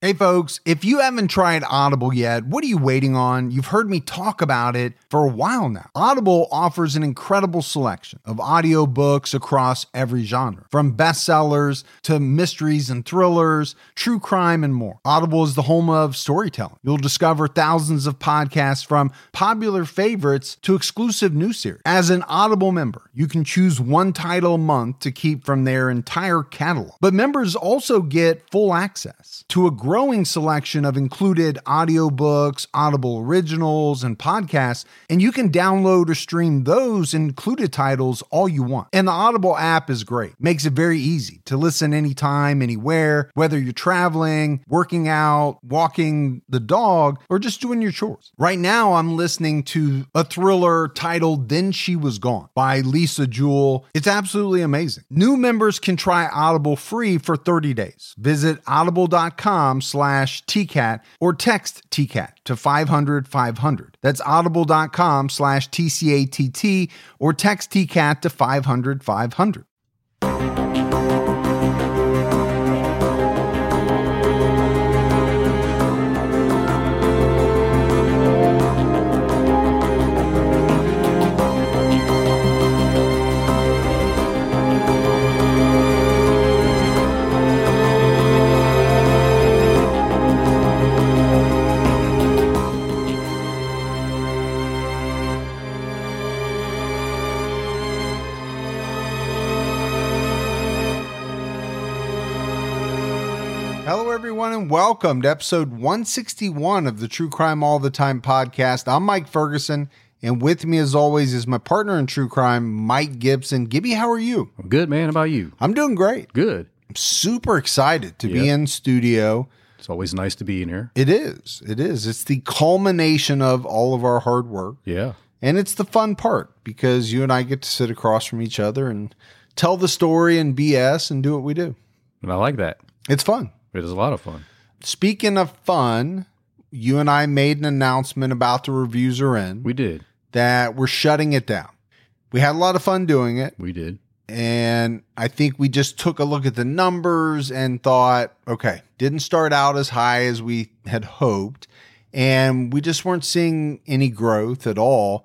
Hey folks, if you haven't tried Audible yet, what are you waiting on? You've heard me talk about it for a while now. Audible offers an incredible selection of audiobooks across every genre, from bestsellers to mysteries and thrillers, true crime, and more. Audible is the home of storytelling. You'll discover thousands of podcasts from popular favorites to exclusive new series. As an Audible member, you can choose one title a month to keep from their entire catalog. But members also get full access to a growing selection of included audiobooks, Audible originals, and podcasts, and you can download or stream those included titles all you want. And the Audible app is great. Makes it very easy to listen anytime, anywhere, whether you're traveling, working out, walking the dog, or just doing your chores. Right now, I'm listening to a thriller titled Then She Was Gone by Lisa Jewell. It's absolutely amazing. New members can try Audible free for 30 days. Visit audible.com/TCAT or text TCAT to 500-500. That's audible.com/TCATT or text TCAT to 500-500. Hello, everyone, and welcome to episode 161 of the True Crime All the Time podcast. I'm Mike Ferguson, and with me, as always, is my partner in true crime, Mike Gibson. Gibby, how are you? I'm good, man. How about you? I'm doing great. Good. I'm super excited to be in studio. It's always nice to be in here. It is. It is. It's the culmination of all of our hard work. Yeah. And it's the fun part because you and I get to sit across from each other and tell the story and BS and do what we do. And I like that. It's fun. It is a lot of fun. Speaking of fun, you and I made an announcement about the reviews are in. We did. That we're shutting it down. We had a lot of fun doing it. We did. And I think we just took a look at the numbers and thought, okay, didn't start out as high as we had hoped. And we just weren't seeing any growth at all.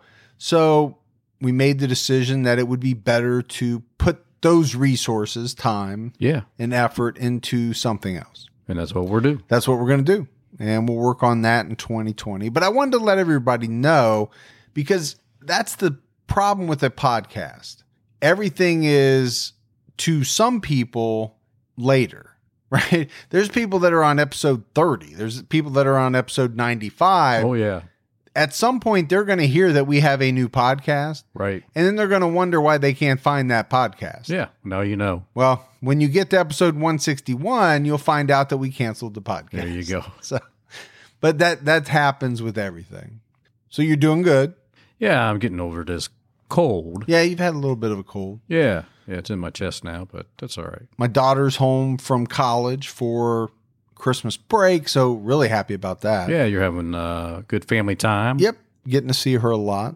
So we made the decision that it would be better to put those resources, time, and effort into something else. And that's what we're doing. That's what we're going to do. And we'll work on that in 2020. But I wanted to let everybody know, because that's the problem with a podcast. Everything is, to some people, later, right? There's people that are on episode 30. There's people that are on episode 95. Oh, yeah. At some point, they're going to hear that we have a new podcast. Right. And then they're going to wonder why they can't find that podcast. Yeah. Now you know. Well, when you get to episode 161, you'll find out that we canceled the podcast. There you go. So, but that happens with everything. So you're doing good. Yeah, I'm getting over this cold. Yeah, you've had a little bit of a cold. Yeah. Yeah, it's in my chest now, but that's all right. My daughter's home from college for Christmas break, so really happy about that. Yeah, you're having a good family time. Yep, getting to see her a lot.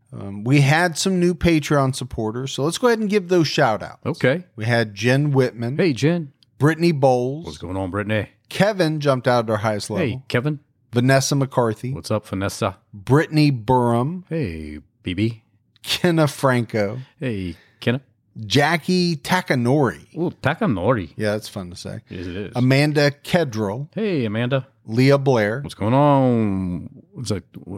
We had some new Patreon supporters, so let's go ahead and give those shout outs. Okay. We had Jen Whitman. Hey, Jen. Brittany Bowles. What's going on, Brittany? Kevin jumped out at our highest level. Hey, Kevin. Vanessa McCarthy. What's up, Vanessa? Brittany Burham. Hey, BB. Kenna Franco. Hey, Kenna. Jackie Takanori. Ooh, Takanori. Yeah, that's fun to say. Yes, it is. Amanda Kedrell. Hey, Amanda. Leah Blair. What's going on? What's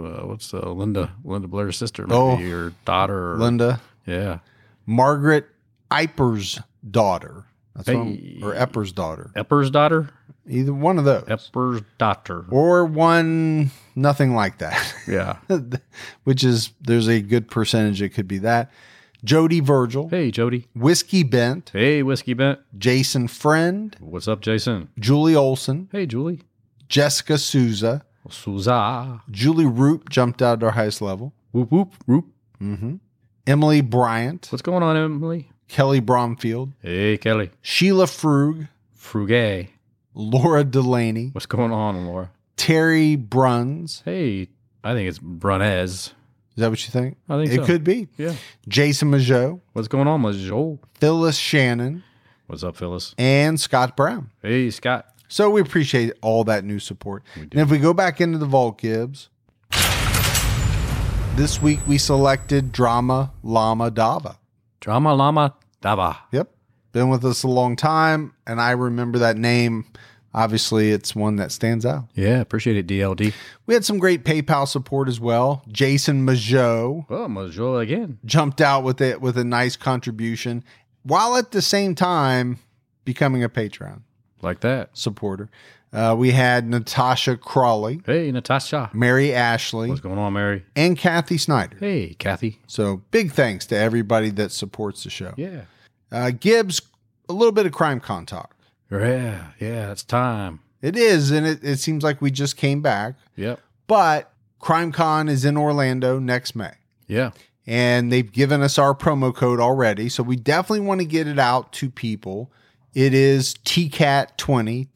Linda Blair's sister? Maybe your daughter. Linda. Yeah. Margaret Eiper's daughter. That's Hey. or Epper's daughter. Epper's daughter? Either one of those. Epper's daughter. Or one, nothing like that. Yeah. Which is, there's a good percentage it could be that. Jody Virgil. Hey, Jody. Whiskey Bent. Hey, Whiskey Bent. Jason Friend. What's up, Jason? Julie Olson. Hey, Julie. Jessica Souza. Souza. Julie Roop jumped out at our highest level. Whoop, whoop, whoop. Mm-hmm. Emily Bryant. What's going on, Emily? Kelly Bromfield. Hey, Kelly. Sheila Frug. Frugay. Laura Delaney. What's going on, Laura? Terry Bruns. Hey, I think it's Brunez. Is that what you think? I think it so. could be. Yeah. Jason Majot. What's going on, Majol? Phyllis Shannon. What's up, Phyllis? And Scott Brown. Hey, Scott. So we appreciate all that new support. And if we go back into the vault, Gibbs, this week we selected Drama Lama Dava. Drama Lama Dava. Yep. Been with us a long time, and I remember that name. Obviously, it's one that stands out. Yeah, appreciate it, DLD. We had some great PayPal support as well. Jason Majot. Oh, Majot again. Jumped out with it with a nice contribution, while at the same time becoming a Patreon. Like that. Supporter. We had Natasha Crawley. Hey, Natasha. Mary Ashley. What's going on, Mary? And Kathy Snyder. Hey, Kathy. So big thanks to everybody that supports the show. Yeah. Gibbs, a little bit of CrimeCon talk. Yeah, it's time. It is, and it seems like we just came back. Yep. But CrimeCon is in Orlando next May. Yeah. And they've given us our promo code already, so we definitely want to get it out to people. It is TCAT20,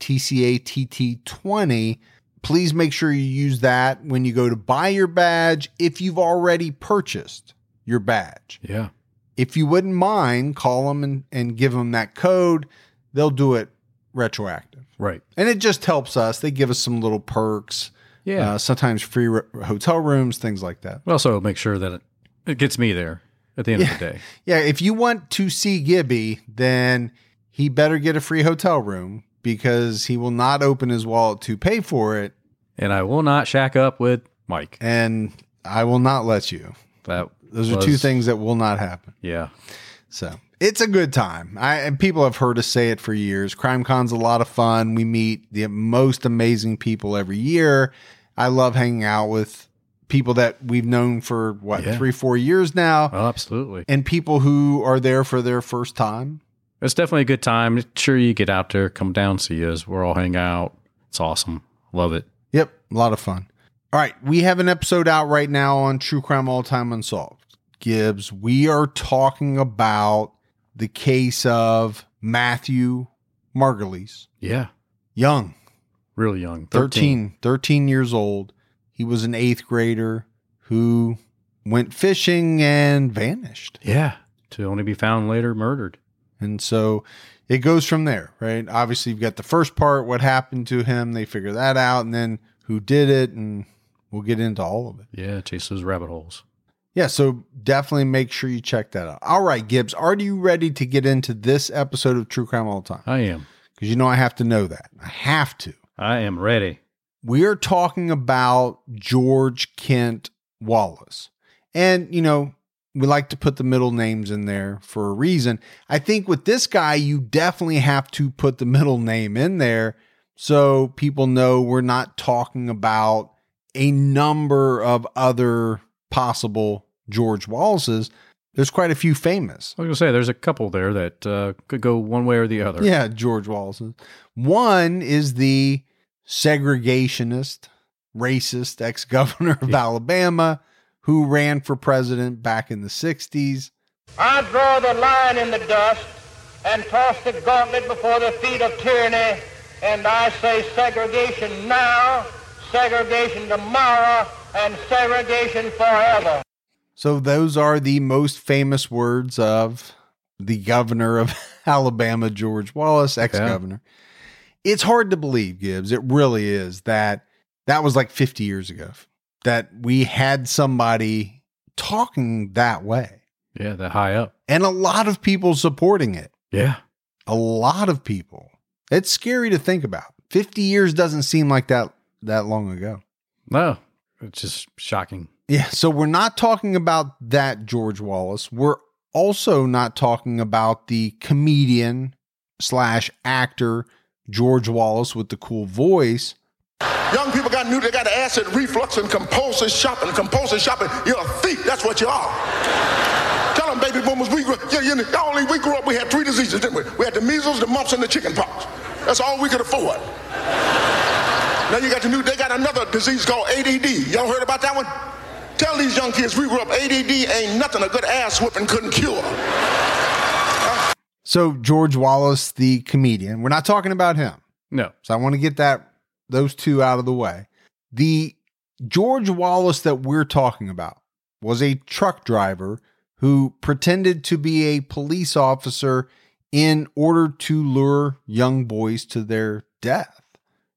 TCATT20. Please make sure you use that when you go to buy your badge if you've already purchased your badge. Yeah. If you wouldn't mind, call them and give them that code. They'll do it retroactive. Right. And it just helps us. They give us some little perks. Yeah. Sometimes free hotel rooms, things like that. Also, make sure that it gets me there at the end of the day. Yeah. If you want to see Gibby, then he better get a free hotel room because he will not open his wallet to pay for it. And I will not shack up with Mike. And I will not let you. Those are two things that will not happen. Yeah. So it's a good time. And people have heard us say it for years. CrimeCon's a lot of fun. We meet the most amazing people every year. I love hanging out with people that we've known for 3-4 years now. Oh, absolutely. And people who are there for their first time. It's definitely a good time. Sure, you get out there, come down, see us. We're all hanging out. It's awesome. Love it. Yep. A lot of fun. All right. We have an episode out right now on True Crime All Time Unsolved. Gibbs, we are talking about the case of Matthew Margulies. Yeah. Young. Really young. 13 years old. He was an 8th grader who went fishing and vanished. Yeah. To only be found later murdered. And so it goes from there, right? Obviously, you've got the first part, what happened to him. They figure that out. And then who did it. And we'll get into all of it. Yeah. Chase those rabbit holes. Yeah, so definitely make sure you check that out. All right, Gibbs, are you ready to get into this episode of True Crime All the Time? I am. Because you know I have to know that. I have to. I am ready. We are talking about George Kent Wallace. And, you know, we like to put the middle names in there for a reason. I think with this guy, you definitely have to put the middle name in there so people know we're not talking about a number of other possible George Wallace's. There's quite a few famous. I was going to say, there's a couple there that could go one way or the other. Yeah, George Wallace's. One is the segregationist, racist ex-governor of Alabama who ran for president back in the 60s. I draw the line in the dust and toss the gauntlet before the feet of tyranny, and I say segregation now, segregation tomorrow, and segregation forever. So those are the most famous words of the governor of Alabama, George Wallace, ex-governor. Yeah. It's hard to believe, Gibbs. It really is that was like 50 years ago that we had somebody talking that way. Yeah, that high up. And a lot of people supporting it. Yeah. A lot of people. It's scary to think about. 50 years doesn't seem like that long ago. No. It's just shocking. Yeah. So we're not talking about that George Wallace. We're also not talking about the comedian / actor George Wallace with the cool voice. Young people got they got acid reflux and compulsive shopping. Compulsive shopping, you're a thief. That's what you are. Tell them, baby boomers, we grew up, we had 3 diseases, didn't we? We had the measles, the mumps, and the chicken pox. That's all we could afford. Now they got another disease called ADD. Y'all heard about that one? Tell these young kids we grew up, ADD ain't nothing a good ass whooping couldn't cure. So George Wallace, the comedian, we're not talking about him. No. So I want to get those two out of the way. The George Wallace that we're talking about was a truck driver who pretended to be a police officer in order to lure young boys to their death.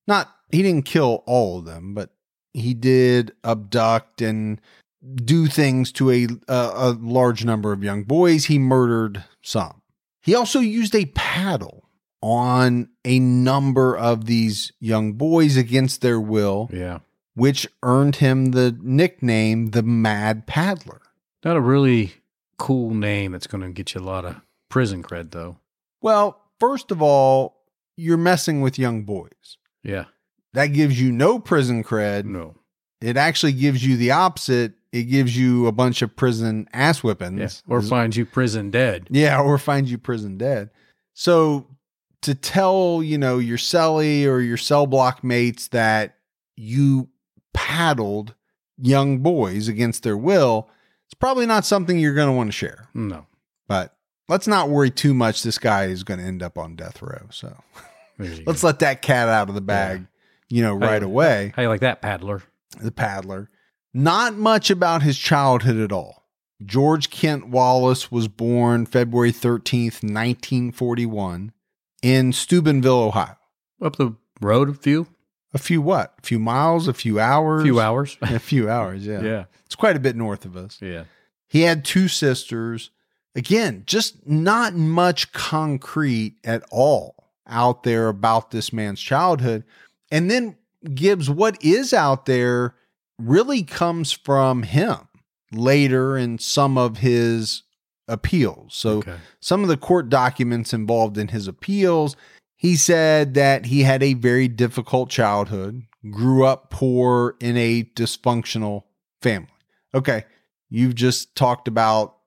He didn't kill all of them, but he did abduct and do things to a large number of young boys. He murdered some. He also used a paddle on a number of these young boys against their will, which earned him the nickname the Mad Paddler. Not a really cool name that's going to get you a lot of prison cred, though. Well, first of all, you're messing with young boys. Yeah. That gives you no prison cred. No. It actually gives you the opposite. It gives you a bunch of prison ass whippings. Yeah. Or finds you prison dead. Yeah, or finds you prison dead. So to tell, your cellie or your cell block mates that you paddled young boys against their will, it's probably not something you're going to want to share. No. But let's not worry too much. This guy is going to end up on death row. So let's let that cat out of the bag, right away. How you like that, paddler? The paddler. Not much about his childhood at all. George Kent Wallace was born February 13th, 1941 in Steubenville, Ohio. Up the road a few? A few what? A few miles? A few hours? A few hours. A few hours, yeah. Yeah. It's quite a bit north of us. Yeah. He had 2 sisters. Again, just not much concrete at all out there about this man's childhood. And then, Gibbs, what is out there really comes from him later in some of his appeals. So some of the court documents involved in his appeals, he said that he had a very difficult childhood, grew up poor in a dysfunctional family. Okay, you've just talked about,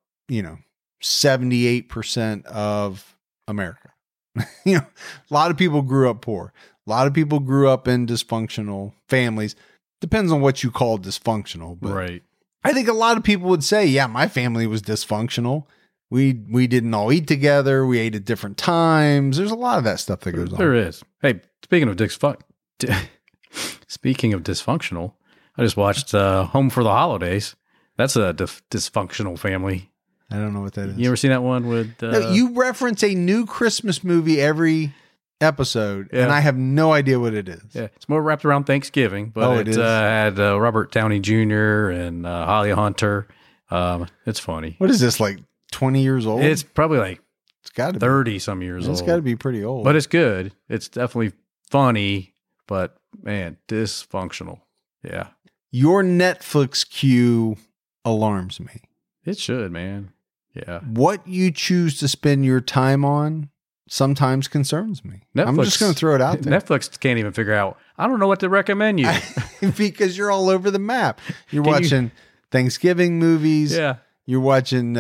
78% of America. A lot of people grew up poor. A lot of people grew up in dysfunctional families. Depends on what you call dysfunctional. But right. I think a lot of people would say, yeah, my family was dysfunctional. We didn't all eat together. We ate at different times. There's a lot of that stuff that goes on. There is. Hey, speaking of dysfunctional, I just watched Home for the Holidays. That's a dysfunctional family. I don't know what that is. You ever seen that one with... No, you reference a new Christmas movie every episode, and I have no idea what it is. Yeah, it's more wrapped around Thanksgiving, but it had Robert Downey Jr. and Holly Hunter. It's funny. What is this, like 20 years old? It's probably like it's got to 30 some years old. It's got to be pretty old. But it's good. It's definitely funny, but man, dysfunctional. Yeah. Your Netflix queue alarms me. It should, man. Yeah. What you choose to spend your time on sometimes concerns me. Netflix, I'm just going to throw it out there. Netflix can't even figure out. I don't know what to recommend you. Because you're all over the map. You're watching Thanksgiving movies. Yeah. You're watching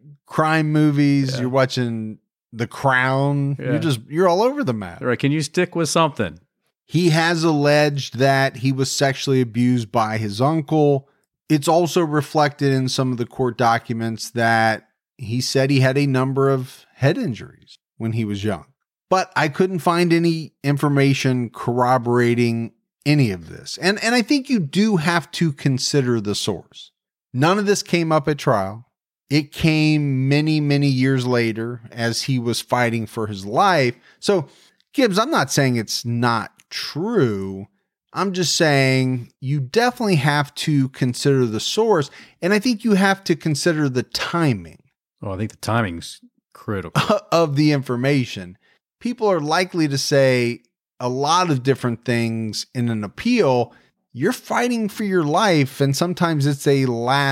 crime movies. Yeah. You're watching The Crown. Yeah. You're all over the map. All right. Can you stick with something? He has alleged that he was sexually abused by his uncle. It's also reflected in some of the court documents that he said he had a number of head injuries when he was young. But I couldn't find any information corroborating any of this. And I think you do have to consider the source. None of this came up at trial. It came many, many years later as he was fighting for his life. So, Gibbs, I'm not saying it's not true. I'm just saying you definitely have to consider the source. And I think you have to consider the timing. Oh, I think the timing's critical. Of the information. People are likely to say a lot of different things in an appeal. You're fighting for your life, and sometimes it's a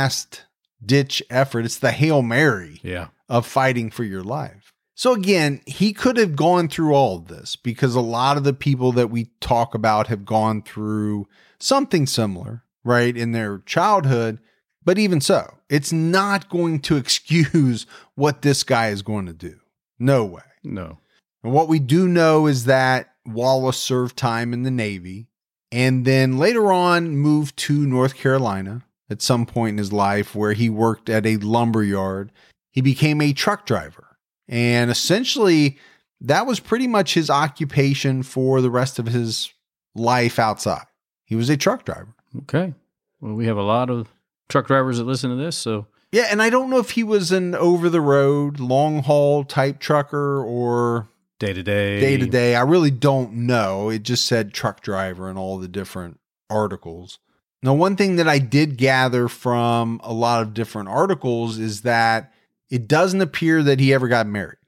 last-ditch effort. It's the Hail Mary of fighting for your life. So again, he could have gone through all of this because a lot of the people that we talk about have gone through something similar, right, in their childhood. But even so, it's not going to excuse what this guy is going to do. No way. No. And what we do know is that Wallace served time in the Navy and then later on moved to North Carolina at some point in his life where he worked at a lumber yard. He became a truck driver. And essentially, that was pretty much his occupation for the rest of his life outside. He was a truck driver. Okay. Well, we have a lot of truck drivers that listen to this, so... Yeah, and I don't know if he was an over-the-road, long-haul type trucker or Day to day. Day to day. I really don't know. It just said truck driver in all the different articles. Now, one thing that I did gather from a lot of different articles is that it doesn't appear that he ever got married.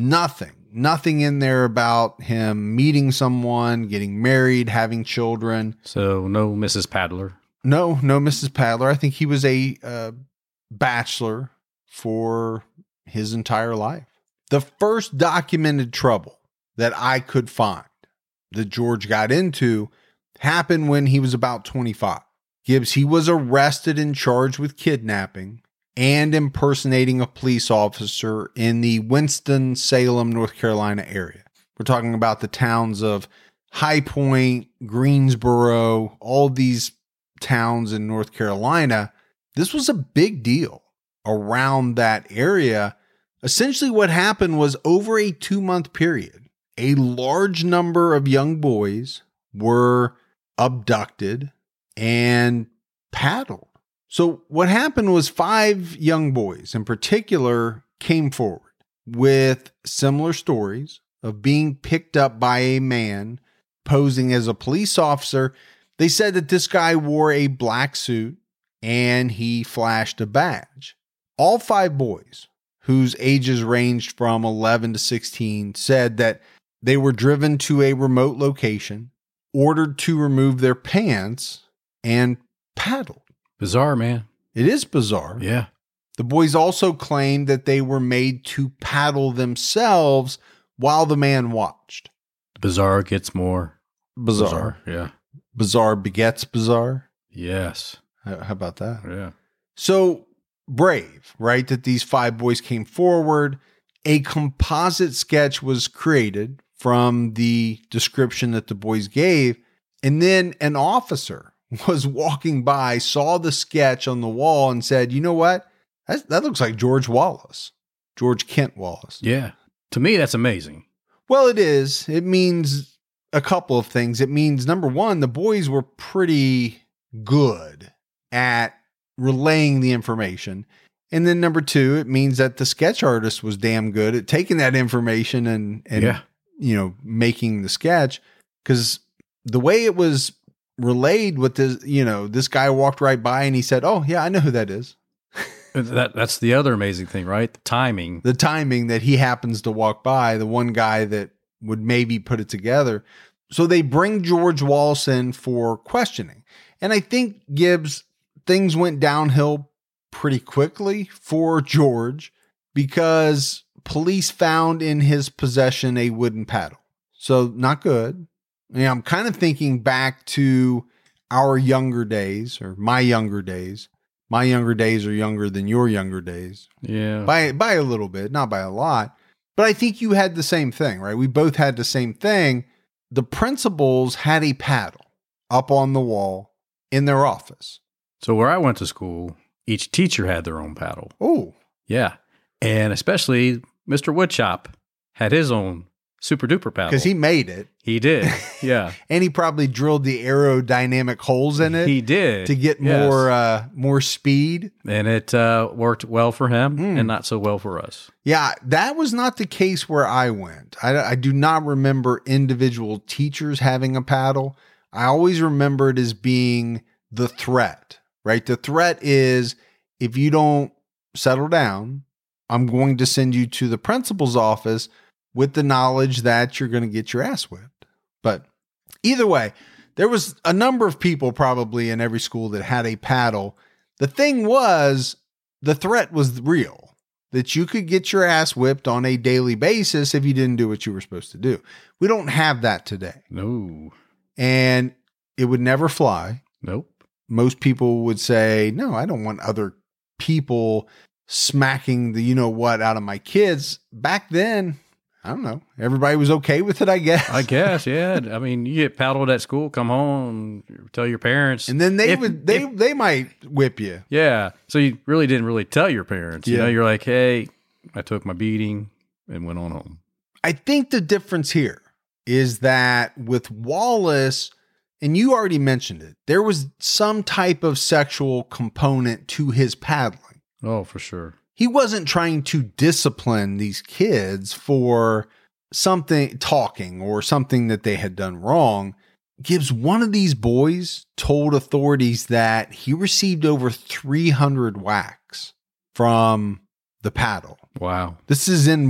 Nothing in there about him meeting someone, getting married, having children. So no Mrs. Paddler. No Mrs. Paddler. I think he was a bachelor for his entire life. The first documented trouble that I could find that George got into happened when he was about 25. Gibbs, he was arrested and charged with kidnapping and impersonating a police officer in the Winston-Salem, North Carolina area. We're talking about the towns of High Point, Greensboro, all these towns in North Carolina. This was a big deal around that area. Essentially what happened was over a 2-month period, a large number of young boys were abducted and paddled. So what happened was 5 young boys in particular came forward with similar stories of being picked up by a man posing as a police officer. They said that this guy wore a black suit and he flashed a badge. All 5 boys, whose ages ranged from 11 to 16, said that they were driven to a remote location, ordered to remove their pants, and paddled. Bizarre, man. It is bizarre. Yeah. The boys also claimed that they were made to paddle themselves while the man watched. Bizarre gets more bizarre. Yeah. Bizarre begets bizarre. Yes. How about that? Yeah. So brave, right? That these 5 boys came forward. A composite sketch was created from the description that the boys gave. And then an officer was walking by, saw the sketch on the wall and said, you know what? That looks like George Wallace, George Kent Wallace. Yeah. To me, that's amazing. Well, it is. It means a couple of things. It means, number one, the boys were pretty good at relaying the information. And then number two, it means that the sketch artist was damn good at taking that information and making the sketch. Because the way it was relayed with this, this guy walked right by and he said, oh yeah, I know who that is. That's the other amazing thing, right? The timing that he happens to walk by, the one guy that would maybe put it together. So they bring George Wallace in for questioning. And I think, Gibbs, things went downhill pretty quickly for George because police found in his possession a wooden paddle. So not good. I'm kind of thinking back to our younger days, or my younger days. My younger days are younger than your younger days. Yeah. By a little bit, not by a lot. But I think you had the same thing, right? We both had the same thing. The principals had a paddle up on the wall in their office. So where I went to school, each teacher had their own paddle. Oh. Yeah. And especially Mr. Woodchop had his own super duper paddle. Because he made it. He did. Yeah. And he probably drilled the aerodynamic holes in it. He did. To get more speed. And it worked well for him and not so well for us. Yeah, that was not the case where I went. I do not remember individual teachers having a paddle. I always remember it as being the threat, right? The threat is, if you don't settle down, I'm going to send you to the principal's office with the knowledge that you're going to get your ass whipped. But either way, there was a number of people probably in every school that had a paddle. The thing was, the threat was real, that you could get your ass whipped on a daily basis if you didn't do what you were supposed to do. We don't have that today. No. And it would never fly. Nope. Most people would say, no, I don't want other people smacking the you-know-what out of my kids. Back then, I don't know. Everybody was okay with it, I guess. I guess, yeah. I mean, you get paddled at school, come home, tell your parents. And then they might whip you. Yeah. So you really didn't really tell your parents. Yeah. You're like, hey, I took my beating and went on home. I think the difference here is that with Wallace, and you already mentioned it, there was some type of sexual component to his paddling. Oh, for sure. He wasn't trying to discipline these kids for something talking or something that they had done wrong, Gibbs, one of these boys, told authorities that he received over 300 whacks from the paddle. Wow. This is at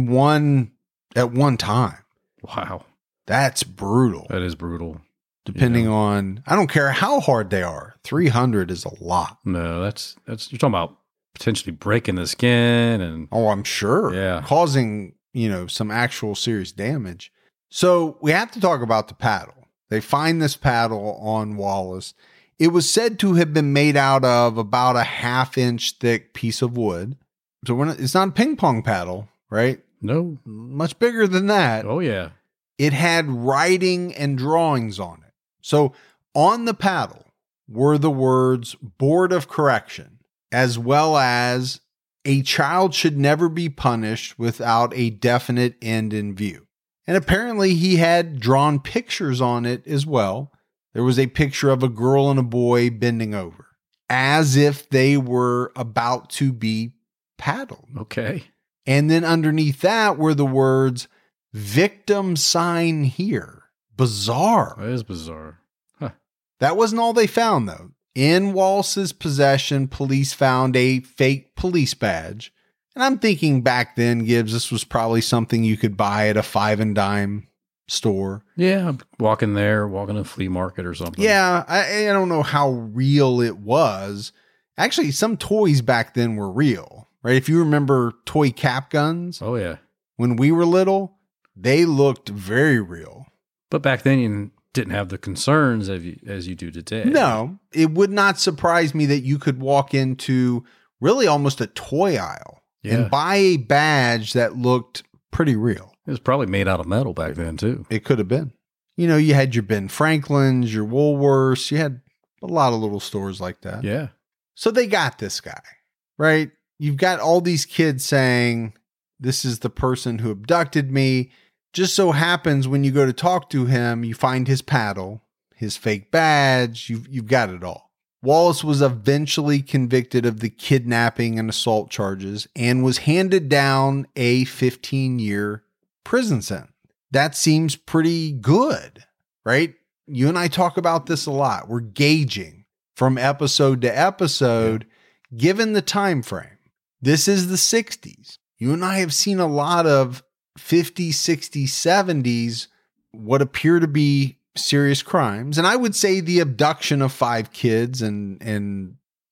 one time. Wow. That's brutal. That is brutal. Depending on, I don't care how hard they are. 300 is a lot. No, that's you're talking about potentially breaking the skin and. Oh, I'm sure. Yeah. Causing, some actual serious damage. So we have to talk about the paddle. They find this paddle on Wallace. It was said to have been made out of about a 1/2-inch thick piece of wood. So it's not a ping pong paddle, right? No. Much bigger than that. Oh, yeah. It had writing and drawings on it. So on the paddle were the words Board of Correction, as well as a child should never be punished without a definite end in view. And apparently he had drawn pictures on it as well. There was a picture of a girl and a boy bending over as if they were about to be paddled. Okay. And then underneath that were the words, victim sign here. Bizarre. That is bizarre. Huh. That wasn't all they found, though. In Wallace's possession, police found a fake police badge. And I'm thinking back then, Gibbs, this was probably something you could buy at a 5 and dime store. Yeah, walking to a flea market or something. Yeah, I don't know how real it was. Actually, some toys back then were real, right? If you remember toy cap guns. Oh, yeah. When we were little, they looked very real. But back then, you didn't have the concerns as you do today. No, it would not surprise me that you could walk into really almost a toy aisle and buy a badge that looked pretty real. It was probably made out of metal back then, too. It could have been. You had your Ben Franklins, your Woolworths. You had a lot of little stores like that. Yeah. So they got this guy, right? You've got all these kids saying, this is the person who abducted me. Just so happens when you go to talk to him, you find his paddle, his fake badge. You've got it all. Wallace was eventually convicted of the kidnapping and assault charges and was handed down a 15-year prison sentence. That seems pretty good, right? You and I talk about this a lot. We're gauging from episode to episode, given the time frame. This is the 60s. You and I have seen a lot of 50s, 60s, 70s, what appear to be serious crimes. And I would say the abduction of 5 kids and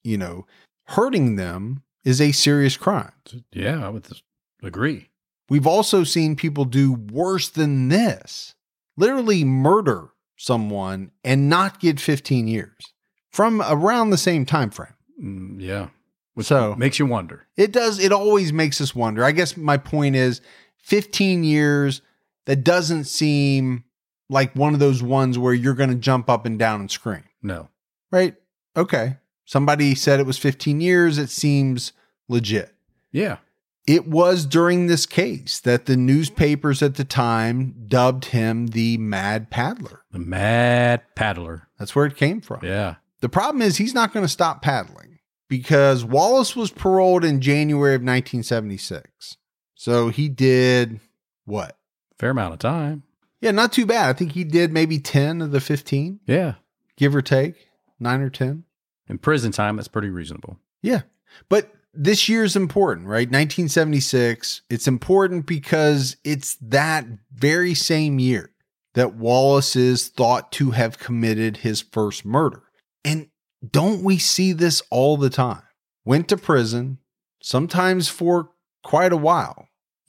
hurting them is a serious crime. Yeah, I would agree. We've also seen people do worse than this, literally murder someone and not get 15 years from around the same time frame. Yeah. Which so makes you wonder. It does. It always makes us wonder. I guess my point is 15 years, that doesn't seem like one of those ones where you're going to jump up and down and scream. No. Right? Okay. Somebody said it was 15 years. It seems legit. Yeah. It was during this case that the newspapers at the time dubbed him the Mad Paddler. The Mad Paddler. That's where it came from. Yeah. The problem is he's not going to stop paddling because Wallace was paroled in January of 1976. So he did what? Fair amount of time. Yeah, not too bad. I think he did maybe 10 of the 15. Yeah. Give or take 9 or 10. In prison time, that's pretty reasonable. Yeah. But this year's important, right? 1976. It's important because it's that very same year that Wallace is thought to have committed his first murder. And don't we see this all the time? Went to prison, sometimes for quite a while,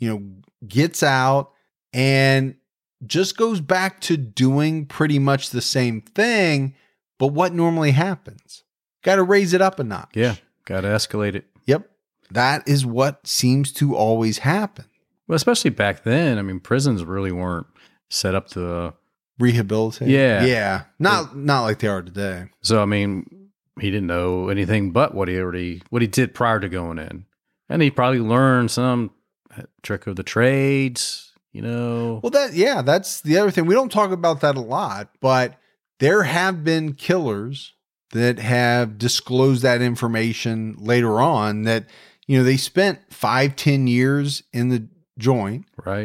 gets out and just goes back to doing pretty much the same thing. But what normally happens? Got to raise it up a notch. Yeah. Got to escalate it. Yep. That is what seems to always happen. Well, especially back then. I mean, prisons really weren't set up to rehabilitate. Yeah. Yeah. Not like they are today. So, I mean, he didn't know anything but what he did prior to going in. And he probably learned some trick of the trades, Well, that's the other thing. We don't talk about that a lot, but there have been killers that have disclosed that information later on that, they spent 5-10 years in the joint. Right.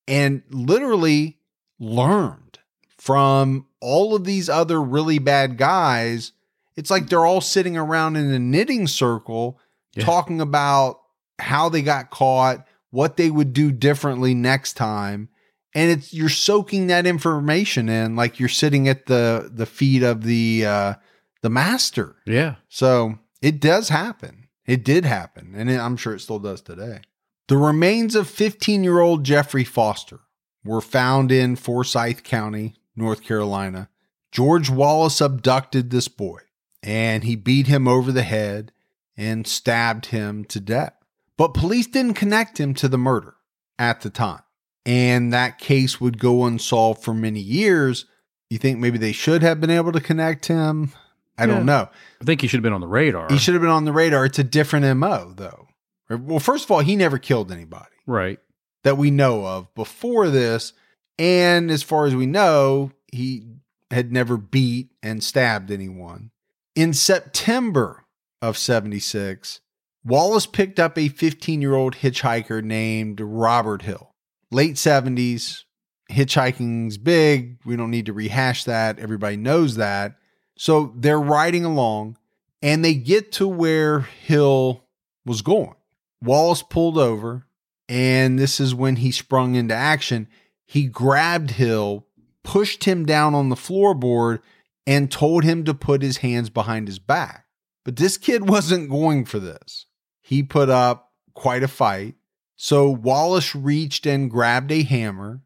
and literally learned from all of these other really bad guys. It's like they're all sitting around in a knitting circle talking about how they got caught, what they would do differently next time. And you're soaking that information in like you're sitting at the feet of the master. Yeah. So it does happen. It did happen. And I'm sure it still does today. The remains of 15-year-old Jeffrey Foster were found in Forsyth County, North Carolina. George Wallace abducted this boy and he beat him over the head and stabbed him to death. But police didn't connect him to the murder at the time. And that case would go unsolved for many years. You think maybe they should have been able to connect him? I don't know. I think he should have been on the radar. He should have been on the radar. It's a different MO, though. Well, first of all, he never killed anybody. Right. That we know of before this. And as far as we know, he had never beat and stabbed anyone. In September of 76, Wallace picked up a 15-year-old hitchhiker named Robert Hill. Late 70s, hitchhiking's big. We don't need to rehash that. Everybody knows that. So they're riding along and they get to where Hill was going. Wallace pulled over, and this is when he sprung into action. He grabbed Hill, pushed him down on the floorboard, and told him to put his hands behind his back. But this kid wasn't going for this. He put up quite a fight. So Wallace reached and grabbed a hammer,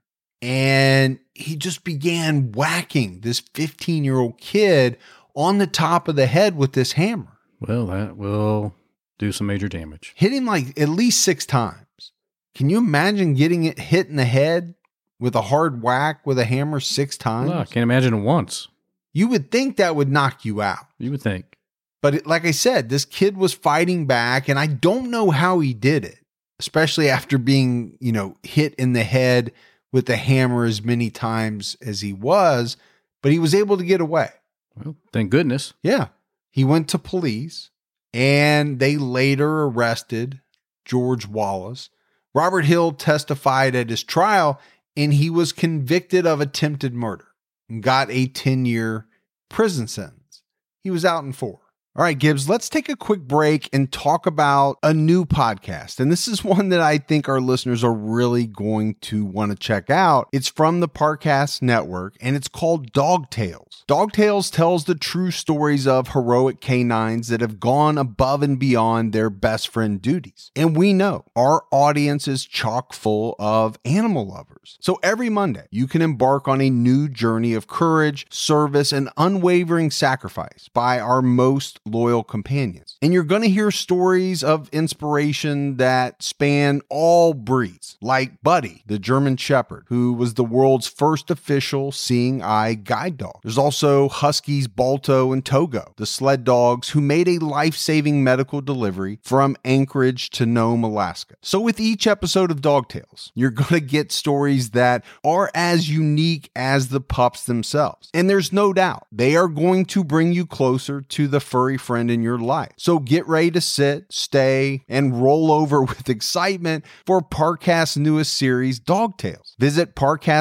and he just began whacking this 15-year-old kid on the top of the head with this hammer. Well, that will do some major damage. Hit him like at least 6 times. Can you imagine getting it hit in the head with a hard whack with a hammer 6 times? No, I can't imagine it once. You would think that would knock you out. You would think. But like I said, this kid was fighting back, and I don't know how he did it, especially after being, hit in the head with the hammer as many times as he was, but he was able to get away. Well, thank goodness. Yeah. He went to police, and they later arrested George Wallace. Robert Hill testified at his trial, and he was convicted of attempted murder and got a 10-year prison sentence. He was out in 4. All right, Gibbs, let's take a quick break and talk about a new podcast. And this is one that I think our listeners are really going to want to check out. It's from the Parcast Network, and it's called Dog Tales. Dog Tales tells the true stories of heroic canines that have gone above and beyond their best friend duties. And we know our audience is chock full of animal lovers. So every Monday, you can embark on a new journey of courage, service, and unwavering sacrifice by our most loyal companions. And you're going to hear stories of inspiration that span all breeds, like Buddy, the German Shepherd, who was the world's first official seeing eye guide dog. There's also Huskies Balto and Togo, the sled dogs who made a life-saving medical delivery from Anchorage to Nome, Alaska. So with each episode of Dog Tales, you're going to get stories that are as unique as the pups themselves. And there's no doubt they are going to bring you closer to the furry friend in your life. So get ready to sit, stay, and roll over with excitement for Parcast's newest series, Dog Tales. Visit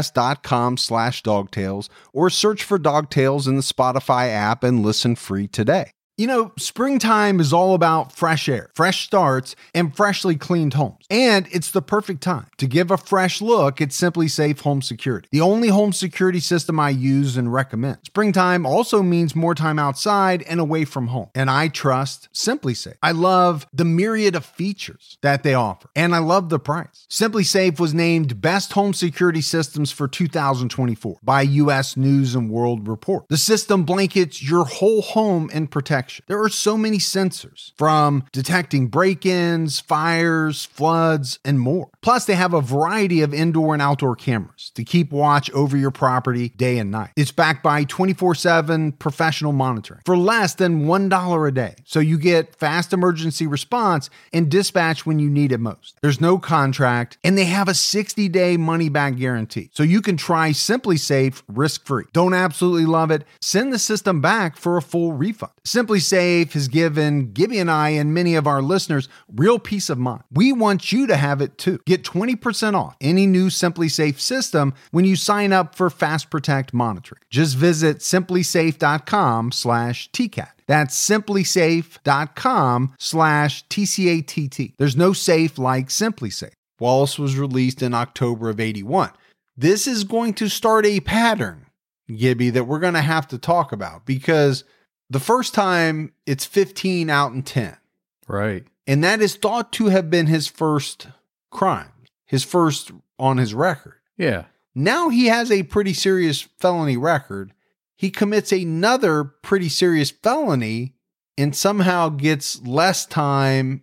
parcast.com/dogtales or search for Dog Tales in the Spotify app and listen free today. Springtime is all about fresh air, fresh starts, and freshly cleaned homes. And it's the perfect time to give a fresh look at SimpliSafe Home Security, the only home security system I use and recommend. Springtime also means more time outside and away from home. And I trust SimpliSafe. I love the myriad of features that they offer, and I love the price. SimpliSafe was named Best Home Security Systems for 2024 by U.S. News and World Report. The system blankets your whole home in protection. There are so many sensors, from detecting break-ins, fires, floods, and more. Plus, they have a variety of indoor and outdoor cameras to keep watch over your property day and night. It's backed by 24/7 professional monitoring for less than $1 a day. So you get fast emergency response and dispatch when you need it most. There's no contract, and they have a 60-day money-back guarantee. So you can try SimpliSafe risk-free. Don't absolutely love it? Send the system back for a full refund. SimpliSafe SimpliSafe has given Gibby and I and many of our listeners real peace of mind. We want you to have it too. Get 20% off any new SimpliSafe system when you sign up for Fast Protect monitoring. Just visit simplysafe.com/TCAT. That's simplysafe.com/TCATT. There's no safe like SimpliSafe. Wallace was released in October of 81. This is going to start a pattern, Gibby, that we're going to have to talk about, because the first time it's 15 out in 10. Right. And that is thought to have been his first crime, his first on his record. Yeah. Now he has a pretty serious felony record. He commits another pretty serious felony and somehow gets less time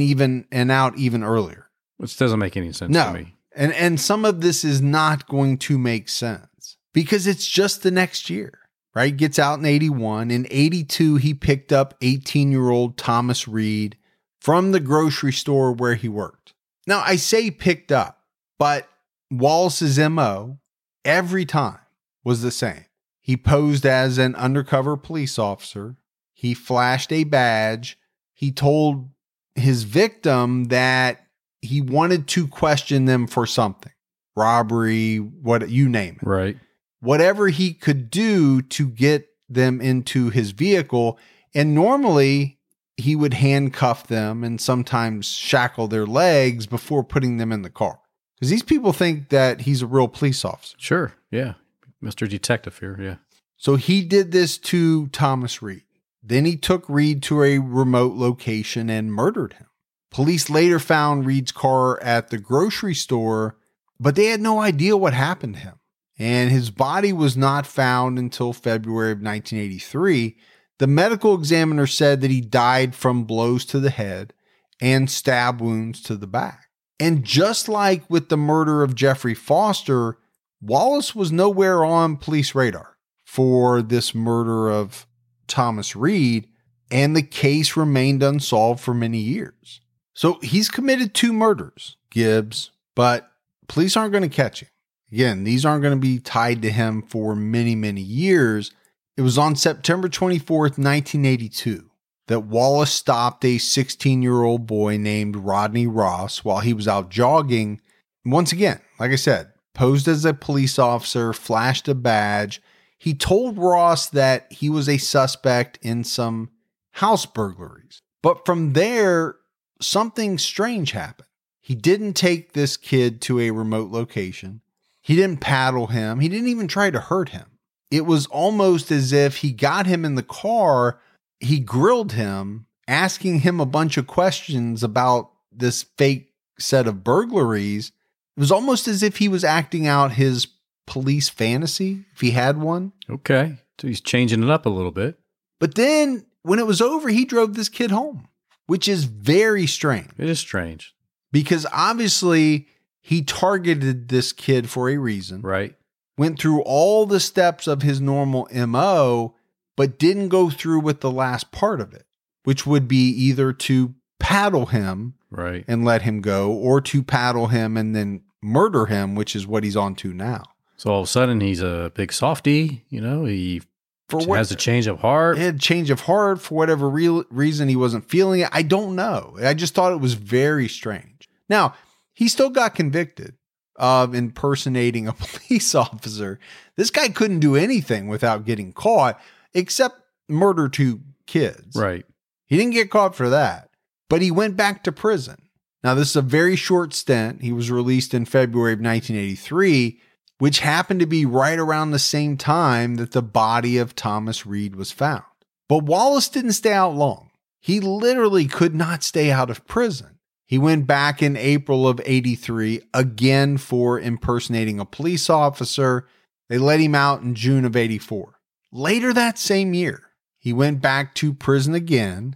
and out even earlier. Which doesn't make any sense to me. And some of this is not going to make sense because it's just the next year, right? Gets out in 81. In 82, he picked up 18-year-old Thomas Reed from the grocery store where he worked. Now, I say picked up, but Wallace's MO every time was the same. He posed as an undercover police officer. He flashed a badge. He told his victim that he wanted to question them for something, robbery, what you name it. Right. Whatever he could do to get them into his vehicle. And normally he would handcuff them and sometimes shackle their legs before putting them in the car. Because these people think that he's a real police officer. Sure. Yeah. Mr. Detective here. Yeah. So he did this to Thomas Reed. Then he took Reed to a remote location and murdered him. Police later found Reed's car at the grocery store, but they had no idea what happened to him. And his body was not found until February of 1983. The medical examiner said that he died from blows to the head and stab wounds to the back. And just like with the murder of Jeffrey Foster, Wallace was nowhere on police radar for this murder of Thomas Reed, and the case remained unsolved for many years. So he's committed 2 murders, Gibbs, but police aren't going to catch him. Again, these aren't going to be tied to him for many, many years. It was on September 24th, 1982, that Wallace stopped a 16-year-old boy named Rodney Ross while he was out jogging. Once again, like I said, posed as a police officer, flashed a badge. He told Ross that he was a suspect in some house burglaries. But from there, something strange happened. He didn't take this kid to a remote location. He didn't paddle him. He didn't even try to hurt him. It was almost as if he got him in the car. He grilled him, asking him a bunch of questions about this fake set of burglaries. It was almost as if he was acting out his police fantasy, if he had one. Okay. So he's changing it up a little bit. But then when it was over, he drove this kid home, which is very strange. It is strange. Because obviously he targeted this kid for a reason. Right. Went through all the steps of his normal MO, but didn't go through with the last part of it, which would be either to paddle him right and let him go, or to paddle him and then murder him, which is what he's on to now. So all of a sudden he's a big softy, he has a change of heart. He had a change of heart for whatever reason he wasn't feeling it. I don't know. I just thought it was very strange. Now, he still got convicted of impersonating a police officer. This guy couldn't do anything without getting caught except murder 2 kids. Right. He didn't get caught for that, but he went back to prison. Now, this is a very short stint. He was released in February of 1983, which happened to be right around the same time that the body of Thomas Reed was found. But Wallace didn't stay out long. He literally could not stay out of prison. He went back in April of 83, again for impersonating a police officer. They let him out in June of 84. Later that same year, he went back to prison again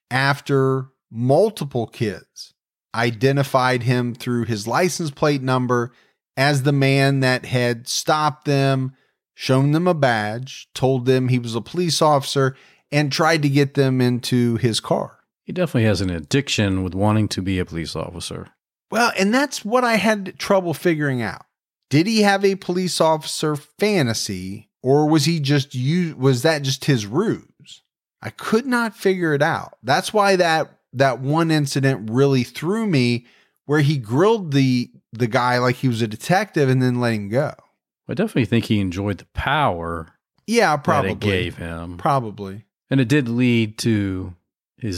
after multiple kids identified him through his license plate number as the man that had stopped them, shown them a badge, told them he was a police officer, and tried to get them into his car. He definitely has an addiction with wanting to be a police officer. Well, and that's what I had trouble figuring out. Did he have a police officer fantasy, or was that just his ruse? I could not figure it out. That's why that one incident really threw me, where he grilled the guy like he was a detective and then let him go. I definitely think he enjoyed the power Yeah, probably. that it gave him. Probably. And it did lead to his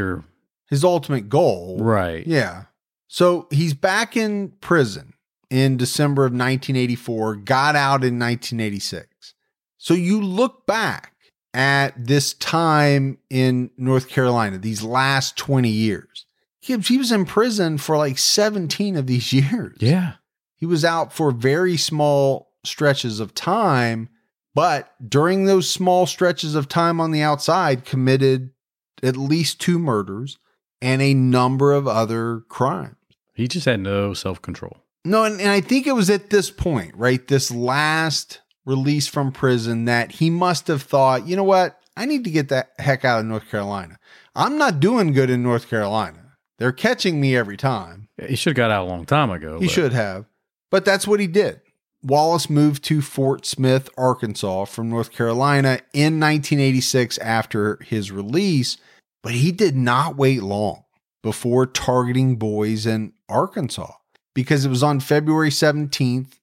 ultimate goal. Right. Yeah. So he's back in prison in December of 1984, got out in 1986. So you look back at this time in North Carolina, these last 20 years. He was in prison for like 17 of these years. Yeah. He was out for very small stretches of time, but during those small stretches of time on the outside, committed at least 2 murders and a number of other crimes. He just had no self-control. No, and I think it was at this point, right, this last release from prison, that he must have thought, you know what, I need to get the heck out of North Carolina. I'm not doing good in North Carolina. They're catching me every time. He should have got out a long time ago. He should have. But that's what he did. Wallace moved to Fort Smith, Arkansas from North Carolina in 1986 after his release, but he did not wait long before targeting boys in Arkansas, because it was on February 17th,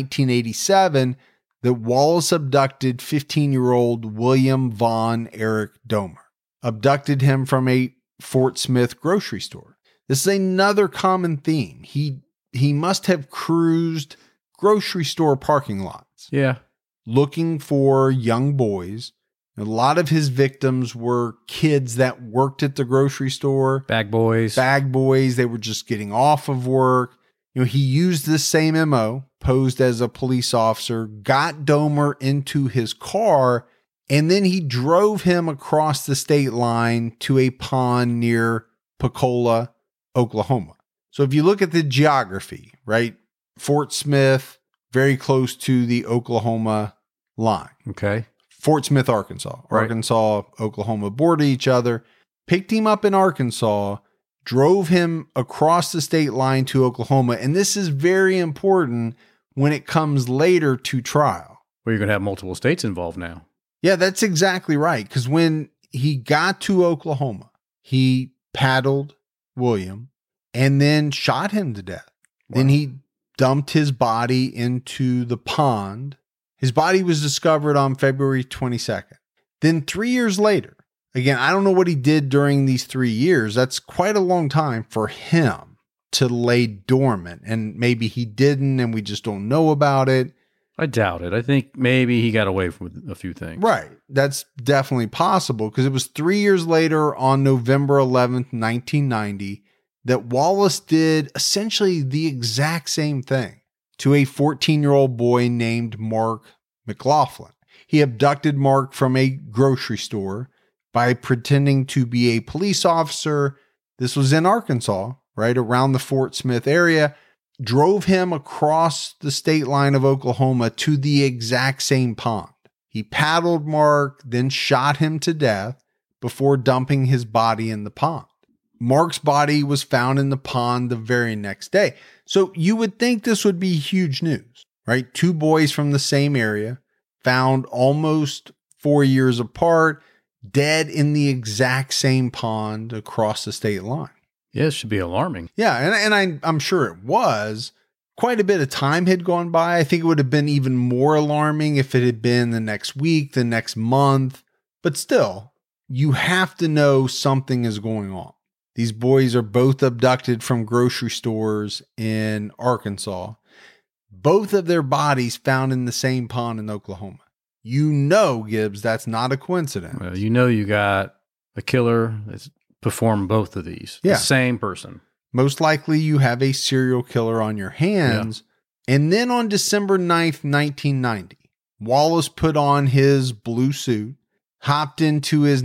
1987, that Wallace abducted 15-year-old William Von Eric Domer, abducted him from a Fort Smith grocery store. This is another common theme. He must have cruised grocery store parking lots. Yeah. Looking for young boys. A lot of his victims were kids that worked at the grocery store. Bag boys. They were just getting off of work. He used this same MO, posed as a police officer, got Domer into his car, and then he drove him across the state line to a pond near Pensacola, Oklahoma. So if you look at the geography, right? Fort Smith, very close to the Oklahoma line. Okay. Fort Smith, Arkansas. Right. Arkansas, Oklahoma border each other. Picked him up in Arkansas, drove him across the state line to Oklahoma. And this is very important when it comes later to trial. Well, you're going to have multiple states involved now. Yeah, that's exactly right. Because when he got to Oklahoma, he paddled William and then shot him to death. Wow. Then he dumped his body into the pond. His body was discovered on February 22nd. Then 3 years later, again, I don't know what he did during these 3 years. That's quite a long time for him to lay dormant. And maybe he didn't, and we just don't know about it. I doubt it. I think maybe he got away from a few things. Right. That's definitely possible, because it was 3 years later on November 11th, 1990, that Wallace did essentially the exact same thing to a 14-year-old boy named Mark McLaughlin. He abducted Mark from a grocery store by pretending to be a police officer. This was in Arkansas, right around the Fort Smith area. Drove him across the state line of Oklahoma to the exact same pond. He paddled Mark, then shot him to death before dumping his body in the pond. Mark's body was found in the pond the very next day. So you would think this would be huge news, right? 2 boys from the same area, found almost 4 years apart, dead in the exact same pond across the state line. Yeah, it should be alarming. Yeah, and I'm sure it was. Quite a bit of time had gone by. I think it would have been even more alarming if it had been the next week, the next month. But still, you have to know something is going on. These boys are both abducted from grocery stores in Arkansas. Both of their bodies found in the same pond in Oklahoma. You know, Gibbs, that's not a coincidence. Well, you know you got a killer that's performed both of these. Yeah. The same person. Most likely you have a serial killer on your hands. Yeah. And then on December 9th, 1990, Wallace put on his blue suit, hopped into his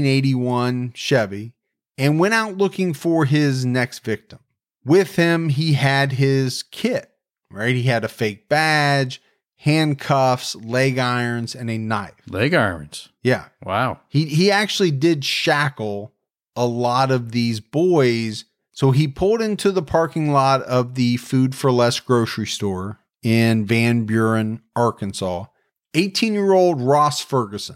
1981 Chevy, and went out looking for his next victim. With him, he had his kit, right? He had a fake badge, handcuffs, leg irons, and a knife. Leg irons? Yeah. Wow. He actually did shackle a lot of these boys. So he pulled into the parking lot of the Food for Less grocery store in Van Buren, Arkansas. 18-year-old Ross Ferguson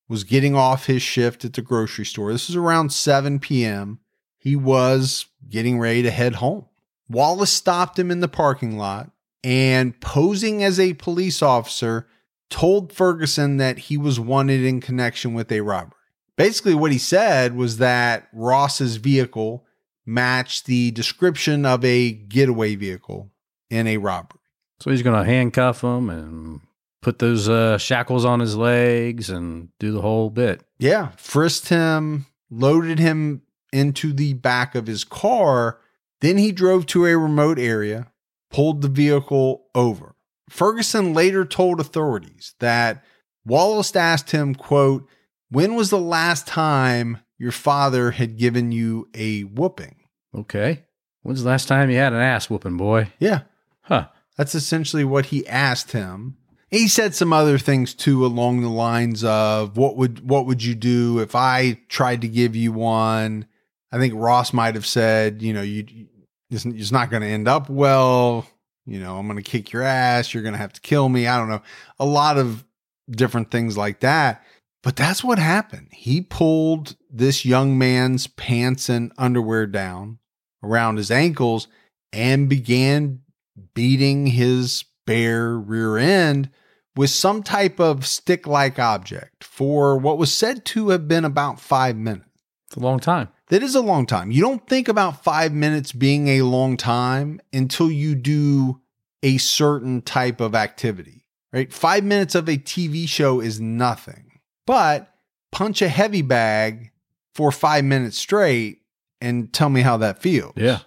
was getting off his shift at the grocery store. This was around 7 p.m. He was getting ready to head home. Wallace stopped him in the parking lot and, posing as a police officer, told Ferguson that he was wanted in connection with a robbery. Basically, what he said was that Ross's vehicle matched the description of a getaway vehicle in a robbery. So he's going to handcuff him and put those shackles on his legs and do the whole bit. Yeah, frisked him, loaded him into the back of his car. Then he drove to a remote area, pulled the vehicle over. Ferguson later told authorities that Wallace asked him, quote, "When was the last time your father had given you a whooping?" Okay. When's the last time you had an ass whooping, boy? Yeah. Huh. That's essentially what he asked him. He said some other things too, along the lines of what would you do if I tried to give you one? I think Ross might have said, it's not going to end up well. I'm going to kick your ass. You're going to have to kill me. I don't know. A lot of different things like that. But that's what happened. He pulled this young man's pants and underwear down around his ankles and began beating his bare rear end with some type of stick-like object for what was said to have been about 5 minutes. It's a long time. That is a long time. You don't think about 5 minutes being a long time until you do a certain type of activity, right? 5 minutes of a TV show is nothing, but punch a heavy bag for 5 minutes straight and tell me how that feels. Yeah.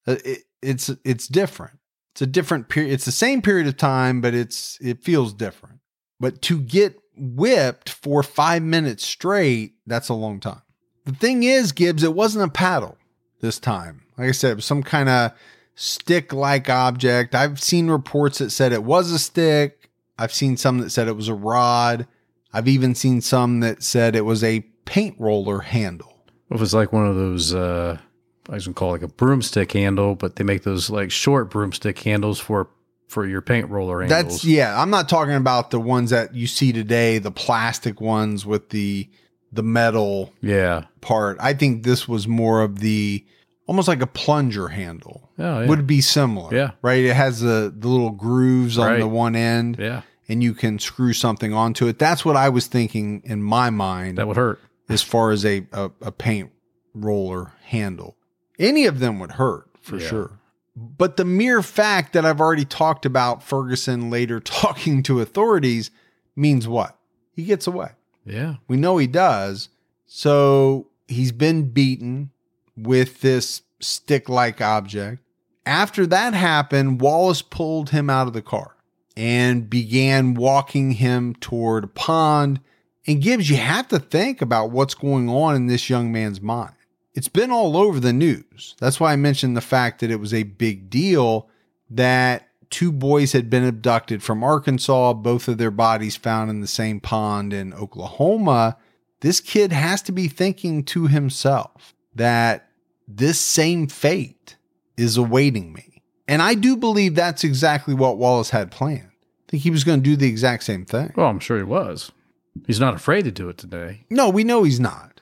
It's different. It's a different period. It's the same period of time, but it feels different. But to get whipped for 5 minutes straight, that's a long time. The thing is, Gibbs, it wasn't a paddle this time. Like I said, it was some kind of stick-like object. I've seen reports that said it was a stick. I've seen some that said it was a rod. I've even seen some that said it was a paint roller handle. It was like one of those, I was going to call it like a broomstick handle, but they make those like short broomstick handles for your paint roller handles. I'm not talking about the ones that you see today, the plastic ones with the metal part. I think this was more of almost like a plunger handle. Oh, yeah. Would be similar. Yeah. Right. It has the little grooves on the one end. Yeah. And you can screw something onto it. That's what I was thinking in my mind. That would hurt. As far as a paint roller handle. Any of them would hurt for sure. But the mere fact that I've already talked about Ferguson later talking to authorities means what? He gets away. Yeah. We know he does. So he's been beaten with this stick-like object. After that happened, Wallace pulled him out of the car and began walking him toward a pond. And Gibbs, you have to think about what's going on in this young man's mind. It's been all over the news. That's why I mentioned the fact that it was a big deal that 2 boys had been abducted from Arkansas, both of their bodies found in the same pond in Oklahoma. This kid has to be thinking to himself that this same fate is awaiting me. And I do believe that's exactly what Wallace had planned. I think he was going to do the exact same thing. Well, I'm sure he was. He's not afraid to do it today. No, we know he's not.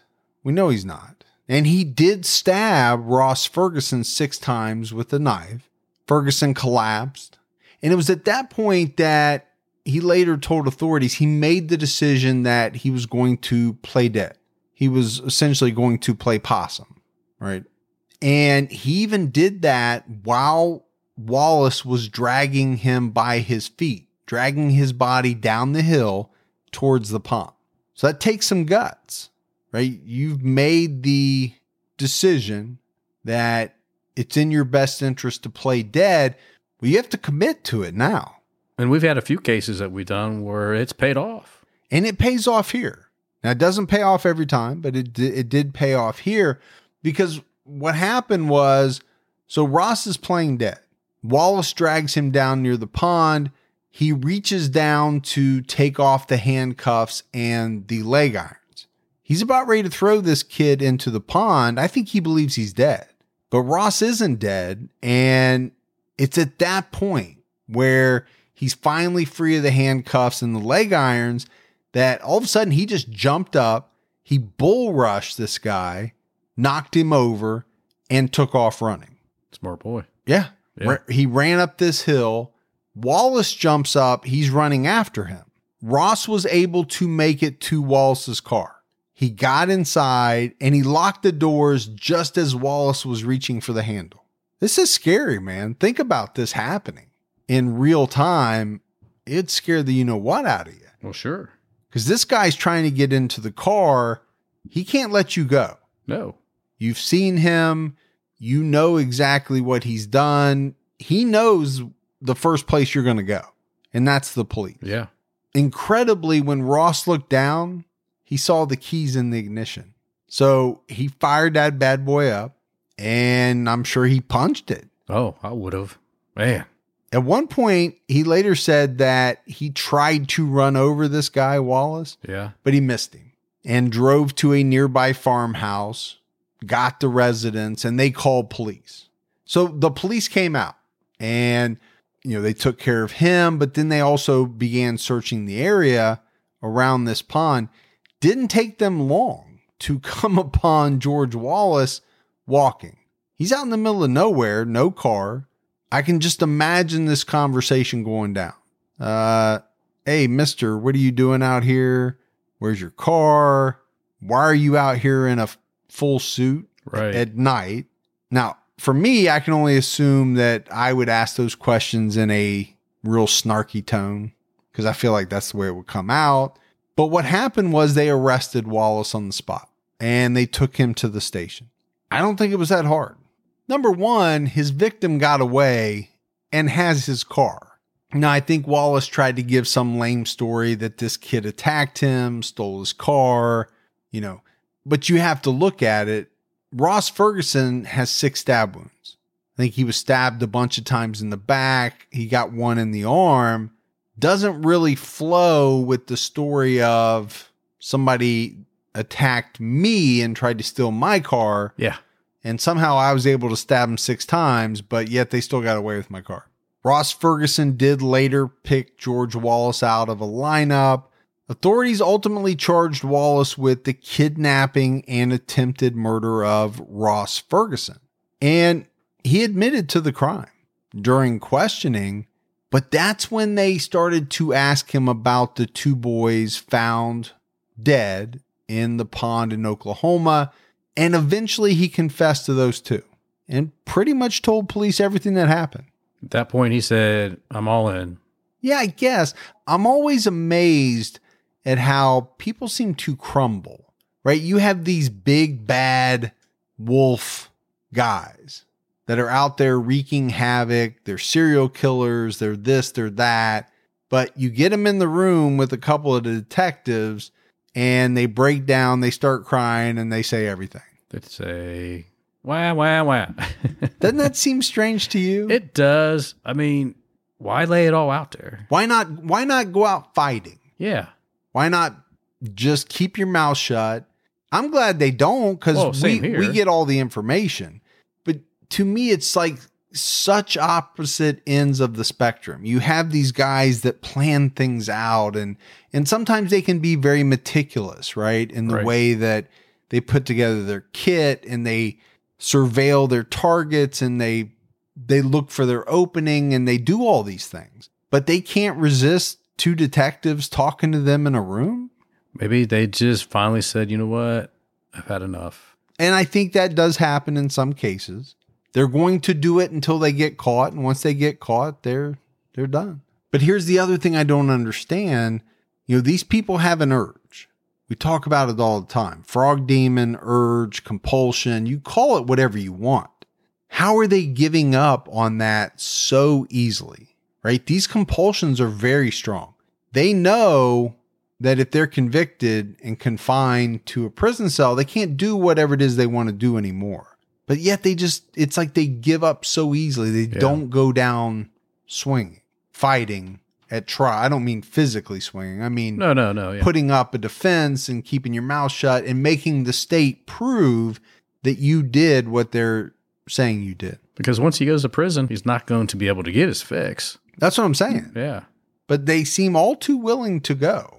And he did stab Ross Ferguson 6 times with a knife. Ferguson collapsed. And it was at that point that he later told authorities he made the decision that he was going to play dead. He was essentially going to play possum, right? And he even did that while Wallace was dragging him by his feet, dragging his body down the hill towards the pond. So that takes some guts, right? You've made the decision that it's in your best interest to play dead. Well, you have to commit to it now. And we've had a few cases that we've done where it's paid off. And it pays off here. Now, it doesn't pay off every time, but it did pay off here because what happened was, so Ross is playing dead. Wallace drags him down near the pond. He reaches down to take off the handcuffs and the leg irons. He's about ready to throw this kid into the pond. I think he believes he's dead, but Ross isn't dead. And it's at that point where he's finally free of the handcuffs and the leg irons that all of a sudden he just jumped up, he bull rushed this guy, knocked him over, and took off running. Smart boy. Yeah. Yeah. He ran up this hill. Wallace jumps up. He's running after him. Ross was able to make it to Wallace's car. He got inside and he locked the doors just as Wallace was reaching for the handle. This is scary, man. Think about this happening in real time. It'd scare the you-know-what out of you. Well, sure. Because this guy's trying to get into the car. He can't let you go. No. You've seen him. You know exactly what he's done. He knows the first place you're going to go, and that's the police. Yeah. Incredibly, when Ross looked down, he saw the keys in the ignition. So he fired that bad boy up, and I'm sure he punched it. Oh, I would have. Man. At one point, he later said that he tried to run over this guy, Wallace, Yeah. but he missed him and drove to a nearby farmhouse, got the residents, and they called police. So the police came out and, they took care of him, but then they also began searching the area around this pond. Didn't take them long to come upon George Wallace walking. He's out in the middle of nowhere, no car. I can just imagine this conversation going down. Hey, mister, what are you doing out here? Where's your car? Why are you out here in a full suit at night? Now, for me, I can only assume that I would ask those questions in a real snarky tone because I feel like that's the way it would come out. But what happened was they arrested Wallace on the spot and they took him to the station. I don't think it was that hard. Number one, his victim got away and has his car. Now, I think Wallace tried to give some lame story that this kid attacked him, stole his car, but you have to look at it. Ross Ferguson has 6 stab wounds. I think he was stabbed a bunch of times in the back. He got one in the arm. Doesn't really flow with the story of somebody attacked me and tried to steal my car. Yeah. And somehow I was able to stab him 6 times, but yet they still got away with my car. Ross Ferguson did later pick George Wallace out of a lineup. Authorities ultimately charged Wallace with the kidnapping and attempted murder of Ross Ferguson. And he admitted to the crime during questioning, but that's when they started to ask him about the 2 boys found dead in the pond in Oklahoma. And eventually he confessed to those 2 and pretty much told police everything that happened. At that point, he said, I'm all in. Yeah, I guess. I'm always amazed at how people seem to crumble, right? You have these big, bad wolf guys that are out there wreaking havoc. They're serial killers. They're this, they're that. But you get them in the room with a couple of the detectives and they break down, they start crying, and they say everything. They'd say, wah, wah, wah. Doesn't that seem strange to you? It does. I mean, why lay it all out there? Why not go out fighting? Yeah. Why not just keep your mouth shut? I'm glad they don't because we get all the information. But to me, it's like such opposite ends of the spectrum. You have these guys that plan things out and sometimes they can be very meticulous, right? In the way that they put together their kit and they surveil their targets and they look for their opening and they do all these things. But they can't resist 2 detectives talking to them in a room. Maybe they just finally said, you know what? I've had enough. And I think that does happen in some cases. They're going to do it until they get caught. And once they get caught, they're done. But here's the other thing I don't understand. These people have an urge. We talk about it all the time. Frog demon, urge, compulsion. You call it whatever you want. How are they giving up on that so easily? Right? These compulsions are very strong. They know that if they're convicted and confined to a prison cell, they can't do whatever it is they want to do anymore. But yet it's like they give up so easily. They don't go down swinging, fighting at trial. I don't mean physically swinging. I mean, no. Yeah. Putting up a defense and keeping your mouth shut and making the state prove that you did what they're saying you did. Because once he goes to prison, he's not going to be able to get his fix. That's what I'm saying. Yeah. But they seem all too willing to go.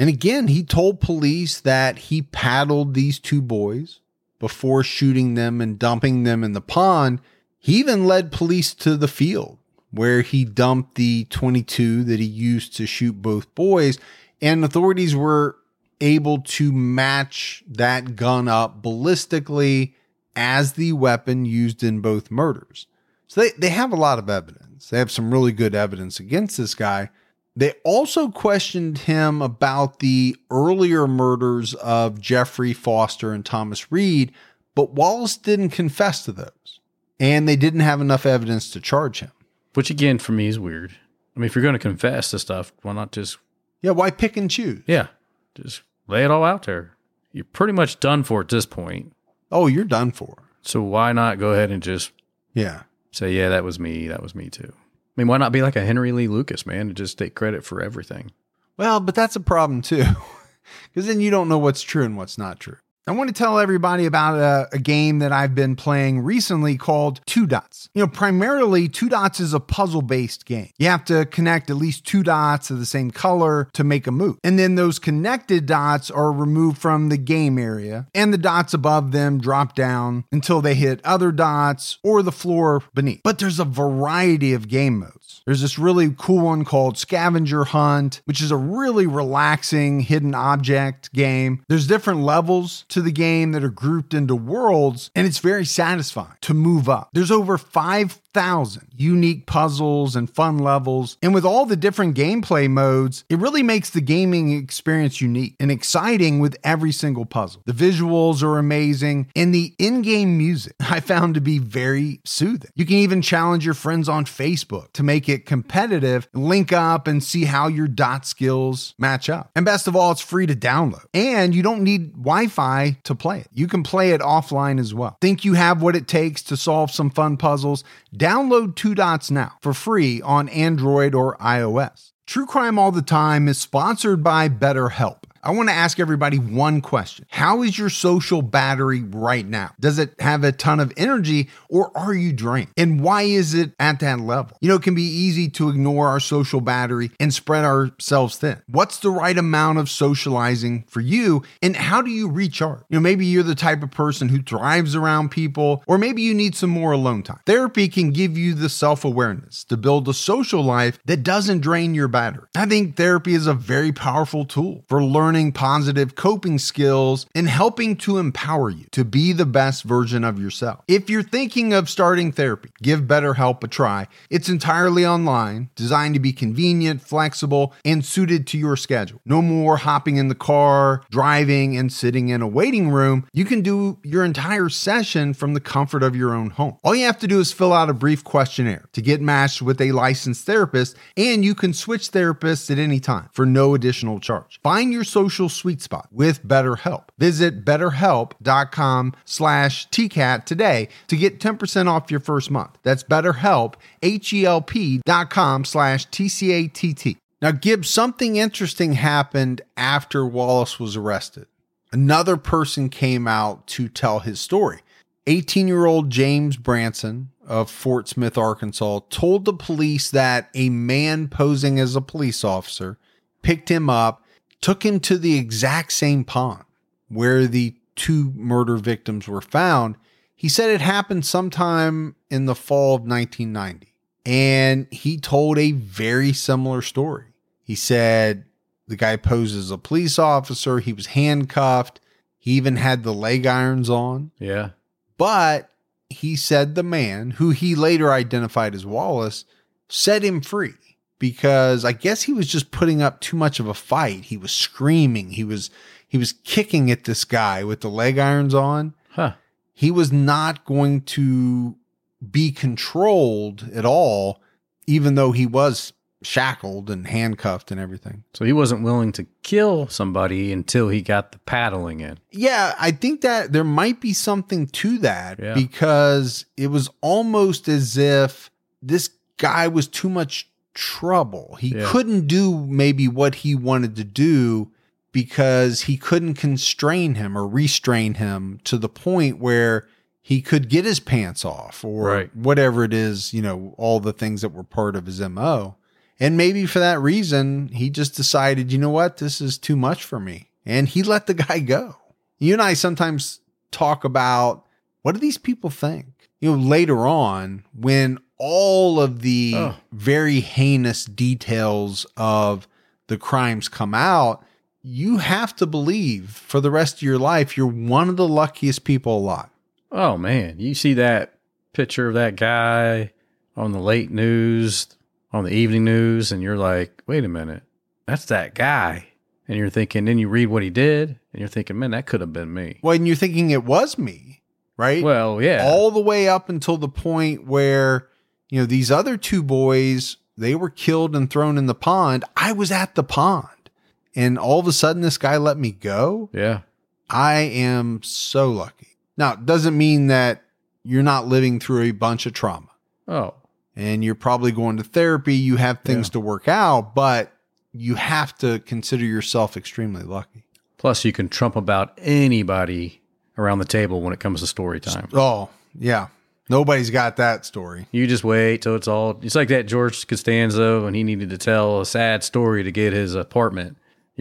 And again, he told police that he paddled these two boys before shooting them and dumping them in the pond. He even led police to the field where he dumped the .22 that he used to shoot both boys, and authorities were able to match that gun up ballistically as the weapon used in both murders. So they have a lot of evidence. They have some really good evidence against this guy. They also questioned him about the earlier murders of Jeffrey Foster and Thomas Reed, but Wallace didn't confess to those, and they didn't have enough evidence to charge him. Which again, for me, is weird. I mean, if you're going to confess to stuff, why not just... Yeah, why pick and choose? Yeah, just lay it all out there. You're pretty much done for at this point. Oh, you're done for. So why not go ahead and just say, yeah, that was me too. I mean, why not be like a Henry Lee Lucas, man, and just take credit for everything? Well, but that's a problem too, because then you don't know what's true and what's not true. I want to tell everybody about a game that I've been playing recently called Two Dots. Primarily, Two Dots is a puzzle-based game. You have to connect at least two dots of the same color to make a move. And then those connected dots are removed from the game area, and the dots above them drop down until they hit other dots or the floor beneath. But there's a variety of game modes. There's this really cool one called Scavenger Hunt, which is a really relaxing hidden object game. There's different levels to the game that are grouped into worlds, and it's very satisfying to move up. There's over 5,000 unique puzzles and fun levels, and with all the different gameplay modes, it really makes the gaming experience unique and exciting with every single puzzle. The visuals are amazing, and the in-game music I found to be very soothing. You can even challenge your friends on Facebook to make it competitive, link up and see how your dot skills match up. And best of all, it's free to download, and you don't need Wi-Fi to play it. You can play it offline as well. Think you have what it takes to solve some fun puzzles? Download Two Dots now for free on Android or iOS. True Crime All the Time is sponsored by BetterHelp. I want to ask everybody one question. How is your social battery right now? Does it have a ton of energy, or are you drained? And why is it at that level? It can be easy to ignore our social battery and spread ourselves thin. What's the right amount of socializing for you, and how do you recharge? Maybe you're the type of person who thrives around people, or maybe you need some more alone time. Therapy can give you the self-awareness to build a social life that doesn't drain your battery. I think therapy is a very powerful tool for learning positive coping skills and helping to empower you to be the best version of yourself. If you're thinking of starting therapy, give BetterHelp a try. It's entirely online, designed to be convenient, flexible, and suited to your schedule. No more hopping in the car, driving, and sitting in a waiting room. You can do your entire session from the comfort of your own home. All you have to do is fill out a brief questionnaire to get matched with a licensed therapist, and you can switch therapists at any time for no additional charge. Find your social sweet spot with BetterHelp. Visit BetterHelp.com/TCAT today to get 10% off your first month. That's BetterHelp, HELP.com/TCATT. Now, Gibbs, something interesting happened after Wallace was arrested. Another person came out to tell his story. 18-year-old James Branson of Fort Smith, Arkansas, told the police that a man posing as a police officer picked him up, took him to the exact same pond where the two murder victims were found. He said it happened sometime in the fall of 1990. And he told a very similar story. He said the guy posed as a police officer. He was handcuffed. He even had the leg irons on. Yeah. But he said the man, who he later identified as Wallace, set him free. Because I guess he was just putting up too much of a fight. He was screaming. He was kicking at this guy with the leg irons on. He was not going to be controlled at all, even though he was shackled and handcuffed and everything. So he wasn't willing to kill somebody until he got the paddling in. Yeah, I think that there might be something to that, because it was almost as if this guy was too much trouble. He couldn't do maybe what he wanted to do because he couldn't constrain him or restrain him to the point where he could get his pants off or whatever it is, all the things that were part of his MO. And maybe for that reason, he just decided, you know what, this is too much for me. And he let the guy go. You and I sometimes talk about, what do these people think? Later on, when all of the very heinous details of the crimes come out, you have to believe for the rest of your life, you're one of the luckiest people alive. Oh, man. You see that picture of that guy on the late news, on the evening news, and you're like, wait a minute, that's that guy. And you're thinking, then you read what he did, and you're thinking, man, that could have been me. Well, and you're thinking it was me, right? Well, yeah. All the way up until the point where, these other two boys, they were killed and thrown in the pond. I was at the pond. And all of a sudden, this guy let me go. Yeah. I am so lucky. Now, it doesn't mean that you're not living through a bunch of trauma. Oh. And you're probably going to therapy. You have things to work out, but you have to consider yourself extremely lucky. Plus, you can trump about anybody around the table when it comes to story time. Oh, yeah. Nobody's got that story. You just wait till it's like that George Costanza when he needed to tell a sad story to get his apartment,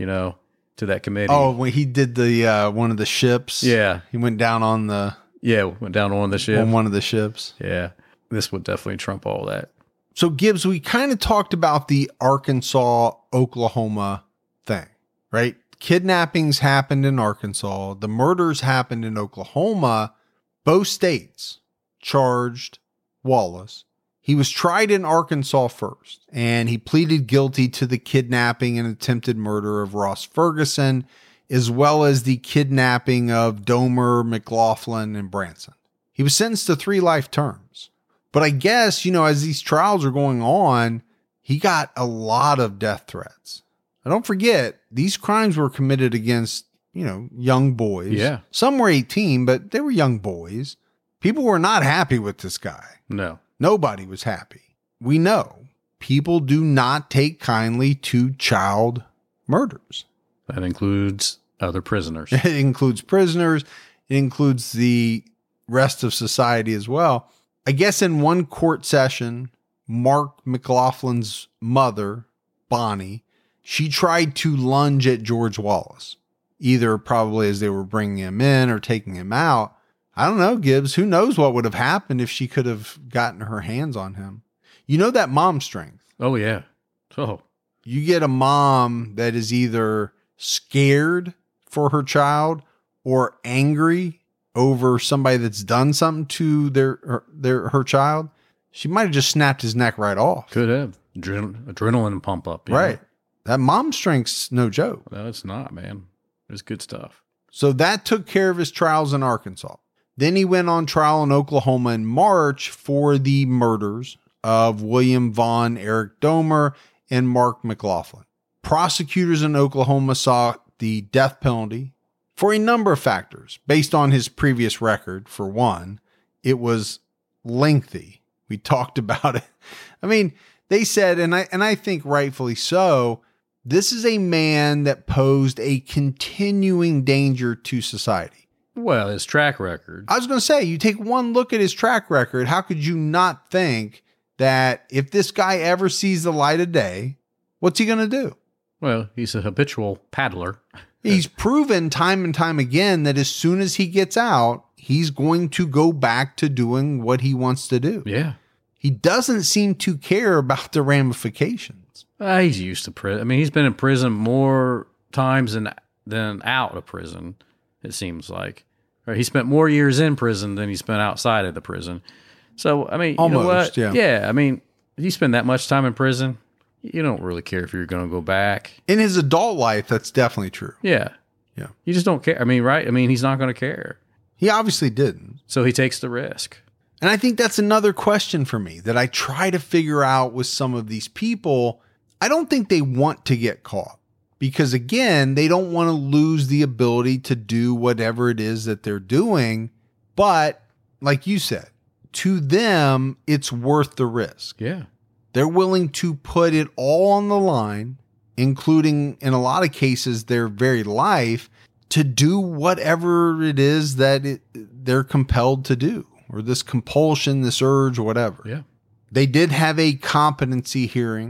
to that committee. Oh, when he did the one of the ships. Yeah. He went down on the... Yeah, went down on one of the ships. On one of the ships. Yeah. This would definitely trump all that. So, Gibbs, we kind of talked about the Arkansas, Oklahoma thing, right? Kidnappings happened in Arkansas. The murders happened in Oklahoma. Both states charged Wallace. He was tried in Arkansas first, and he pleaded guilty to the kidnapping and attempted murder of Ross Ferguson, as well as the kidnapping of Domer, McLaughlin, and Branson. He was sentenced to 3 life terms. But I guess, as these trials are going on, he got a lot of death threats. Now, don't forget, these crimes were committed against, young boys. Yeah. Some were 18, but they were young boys. People were not happy with this guy. No. Nobody was happy. We know people do not take kindly to child murders. That includes other prisoners. It includes prisoners. It includes the rest of society as well. I guess in one court session, Mark McLaughlin's mother, Bonnie, she tried to lunge at George Wallace, either probably as they were bringing him in or taking him out. I don't know, Gibbs. Who knows what would have happened if she could have gotten her hands on him? That mom strength. Oh, yeah. Oh. You get a mom that is either scared for her child or angry over somebody that's done something to her child. She might have just snapped his neck right off. Could have. Adrenaline pump up. Right. That mom strength's no joke. No, it's not, man. It's good stuff. So that took care of his trials in Arkansas. Then he went on trial in Oklahoma in March for the murders of William Vaughn, Eric Domer, and Mark McLaughlin. Prosecutors in Oklahoma sought the death penalty for a number of factors. Based on his previous record, for one, it was lengthy. We talked about it. I mean, they said, and I think rightfully so, this is a man that posed a continuing danger to society. Well, his track record. I was going to say, you take one look at his track record, how could you not think that if this guy ever sees the light of day, what's he going to do? Well, he's a habitual paddler. He's proven time and time again that as soon as he gets out, he's going to go back to doing what he wants to do. Yeah. He doesn't seem to care about the ramifications. He's used to prison. I mean, he's been in prison more times than out of prison, it seems like. Or he spent more years in prison than he spent outside of the prison. So, I mean, almost, you know what? Yeah. Yeah, I mean, if you spend that much time in prison, you don't really care if you're going to go back. In his adult life, that's definitely true. Yeah. Yeah. You just don't care. I mean, right? I mean, he's not going to care. He obviously didn't. So he takes the risk. And I think that's another question for me that I try to figure out with some of these people. I don't think they want to get caught because, again, they don't want to lose the ability to do whatever it is that they're doing. But like you said, to them, it's worth the risk. Yeah. They're willing to put it all on the line, including in a lot of cases, their very life, to do whatever it is that they're compelled to do, or this compulsion, this urge, whatever. Yeah. They did have a competency hearing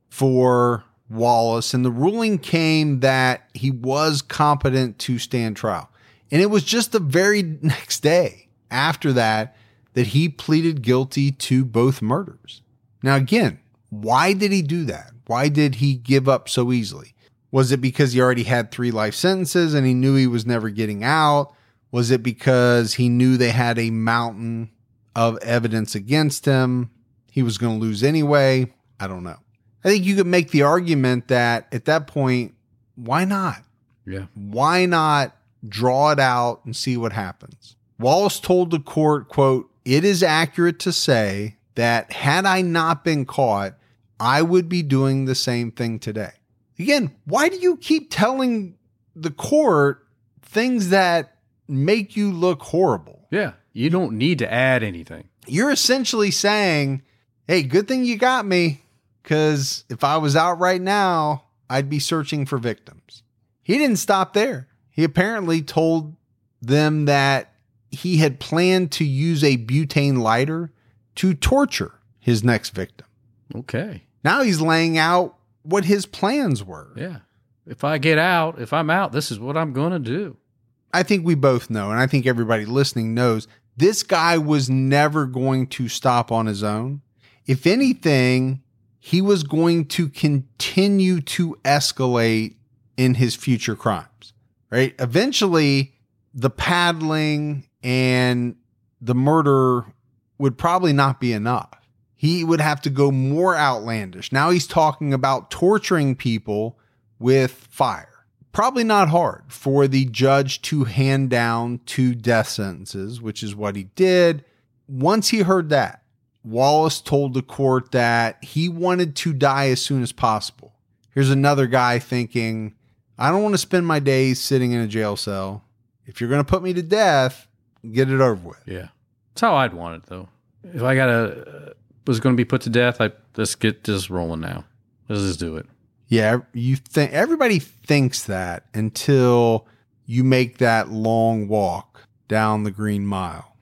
for Wallace, and the ruling came that he was competent to stand trial. And it was just the very next day after that he pleaded guilty to both murders. Now, again, why did he do that? Why did he give up so easily? Was it because he already had 3 life sentences and he knew he was never getting out? Was it because he knew they had a mountain of evidence against him? He was going to lose anyway? I don't know. I think you could make the argument that at that point, why not? Yeah. Why not draw it out and see what happens? Wallace told the court, quote, "It is accurate to say that had I not been caught, I would be doing the same thing today." Again, why do you keep telling the court things that make you look horrible? Yeah. You don't need to add anything. You're essentially saying, hey, good thing you got me, because if I was out right now, I'd be searching for victims. He didn't stop there. He apparently told them that he had planned to use a butane lighter to torture his next victim. Okay. Now he's laying out what his plans were. Yeah. If I'm out, this is what I'm going to do. I think we both know, and I think everybody listening knows, this guy was never going to stop on his own. If anything, he was going to continue to escalate in his future crimes, right? Eventually, the paddling and the murder would probably not be enough. He would have to go more outlandish. Now he's talking about torturing people with fire. Probably not hard for the judge to hand down 2 death sentences, which is what he did. Once he heard that, Wallace told the court that he wanted to die as soon as possible. Here's another guy thinking, I don't want to spend my days sitting in a jail cell. If you're going to put me to death, get it over with. Yeah. That's how I'd want it, though. If I was going to be put to death, let's get this rolling now. Let's just do it. Yeah, everybody thinks that until you make that long walk down the Green Mile.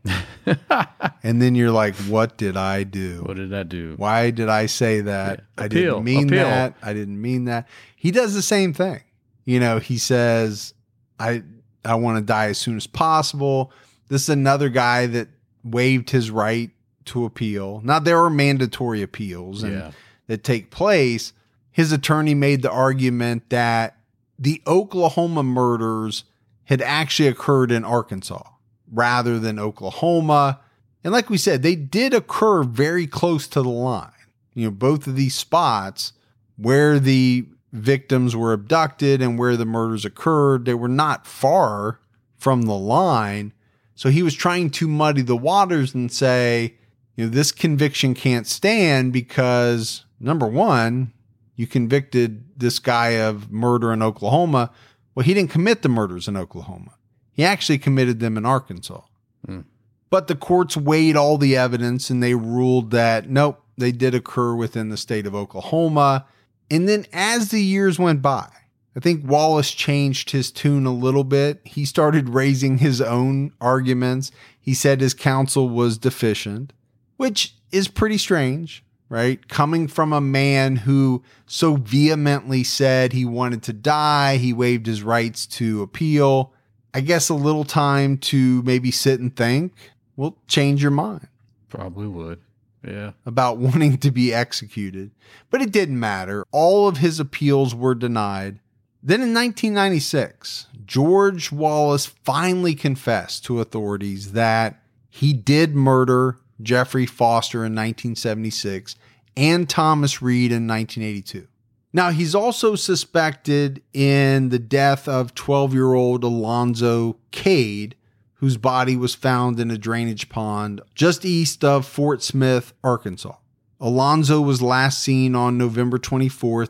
And then you're like, what did I do? What did I do? Why did I say that? Yeah. I didn't mean that. I didn't mean that. He does the same thing. You know, he says, I want to die as soon as possible. This is another guy that waived his right to appeal. Now, there are mandatory appeals that take place. His attorney made the argument that the Oklahoma murders had actually occurred in Arkansas rather than Oklahoma. And like we said, they did occur very close to the line. You know, both of these spots where the victims were abducted and where the murders occurred, they were not far from the line. So he was trying to muddy the waters and say, you know, this conviction can't stand because, number one, you convicted this guy of murder in Oklahoma. Well, he didn't commit the murders in Oklahoma. He actually committed them in Arkansas. But the courts weighed all the evidence and they ruled that, nope, they did occur within the state of Oklahoma. And then as the years went by, I think Wallace changed his tune a little bit. He started raising his own arguments. He said his counsel was deficient, which is pretty strange, right? Coming from a man who so vehemently said he wanted to die, he waived his rights to appeal. I guess a little time to maybe sit and think will change your mind. Probably would. Yeah. About wanting to be executed. But it didn't matter. All of his appeals were denied. Then in 1996, George Wallace finally confessed to authorities that he did murder Jeffrey Foster in 1976 and Thomas Reed in 1982. Now, he's also suspected in the death of 12-year-old Alonzo Cade, whose body was found in a drainage pond just east of Fort Smith, Arkansas. Alonzo was last seen on November 24th,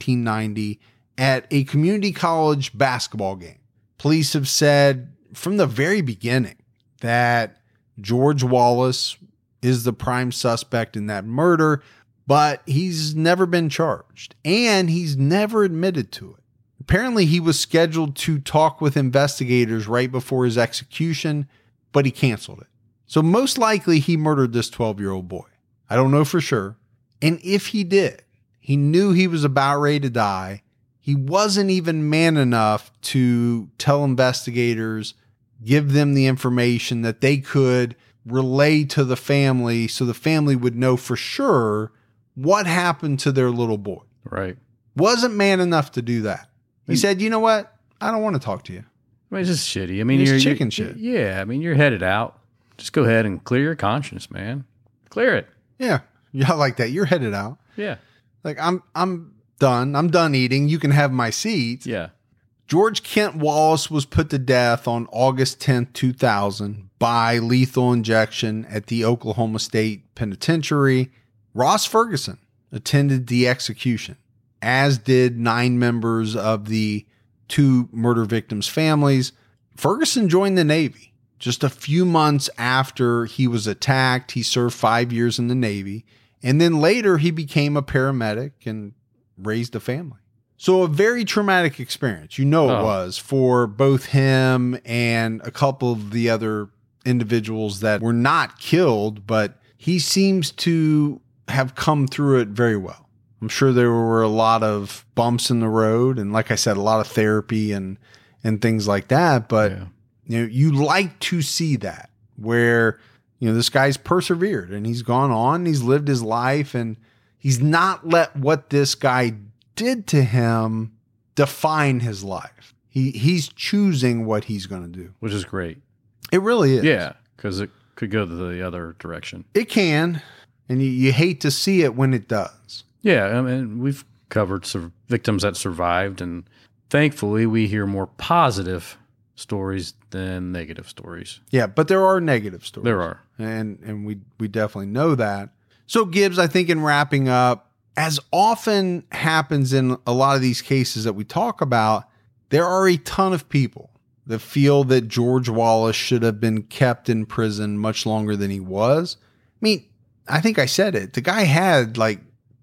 1990, at a community college basketball game. Police have said from the very beginning that George Wallace is the prime suspect in that murder, but he's never been charged and he's never admitted to it. Apparently, he was scheduled to talk with investigators right before his execution, but he canceled it. So most likely he murdered this 12-year-old boy. I don't know for sure. And if he did, He knew he was about ready to die. He wasn't even man enough to tell investigators, give them the information that they could relay to the family so the family would know for sure what happened to their little boy. Right. Wasn't man enough to do that. He said, you know what? I don't want to talk to you. I mean, it's just shitty. I mean, It's you're chicken shit. Yeah. I mean, you're headed out. Just go ahead and clear your conscience, man. Clear it. Yeah. Yeah, I like that. You're headed out. Yeah. Like, I'm done. I'm done eating. You can have my seat. Yeah. George Kent Wallace was put to death on August 10th, 2000 by lethal injection at the Oklahoma State Penitentiary. Ross Ferguson attended the execution, as did 9 members of the 2 murder victims' families. Ferguson joined the Navy. Just a few months after he was attacked, he served 5 years in the Navy. And then later he became a paramedic and raised a family. So a very traumatic experience, it was, for both him and a couple of the other individuals that were not killed, but he seems to have come through it very well. I'm sure there were a lot of bumps in the road and, like I said, a lot of therapy and things like that. But you like to see that where, this guy's persevered and he's gone on, he's lived his life, and he's not let what this guy did to him define his life. He's choosing what he's going to do. Which is great. It really is. Yeah, because it could go the other direction. It can, and you hate to see it when it does. Yeah, I mean, we've covered victims that survived, and thankfully we hear more positive stories than negative stories. Yeah, but there are negative stories. There are. And we definitely know that. So Gibbs, I think in wrapping up, as often happens in a lot of these cases that we talk about, there are a ton of people that feel that George Wallace should have been kept in prison much longer than he was. I mean, I think I said it. The guy had like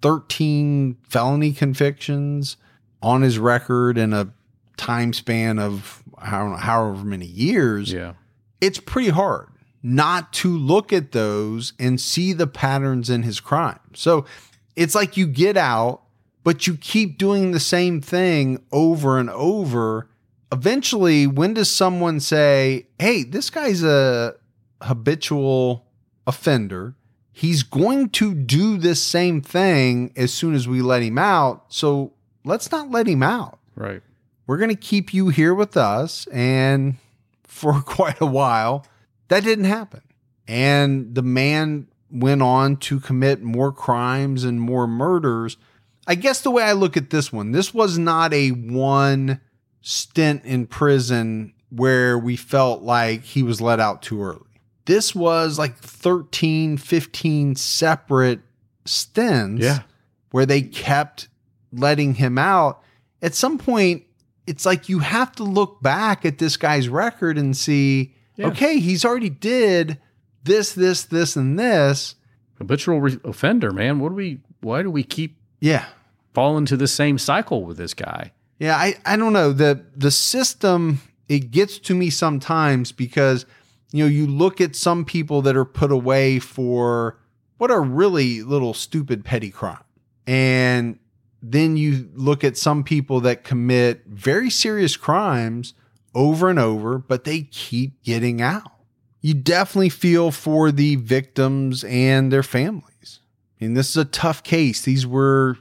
13 felony convictions on his record in a time span of however many years. Yeah. It's pretty hard not to look at those and see the patterns in his crime. So it's like you get out, but you keep doing the same thing over and over. Eventually, when does someone say, hey, this guy's a habitual offender. He's going to do this same thing as soon as we let him out. So let's not let him out. Right. We're going to keep you here with us. And for quite a while, that didn't happen. And the man went on to commit more crimes and more murders. I guess the way I look at this was not a one stint in prison where we felt like he was let out too early. This was like 13, 15 separate stints where they kept letting him out. At some point, it's like you have to look back at this guy's record and see, okay, he's already did this, and this. Habitual offender, man. Why do we keep falling into the same cycle with this guy? Yeah, I don't know. The system, it gets to me sometimes because, you look at some people that are put away for what are really little stupid petty crime. And then you look at some people that commit very serious crimes over and over, but they keep getting out. You definitely feel for the victims and their families. I mean, this is a tough case. These were,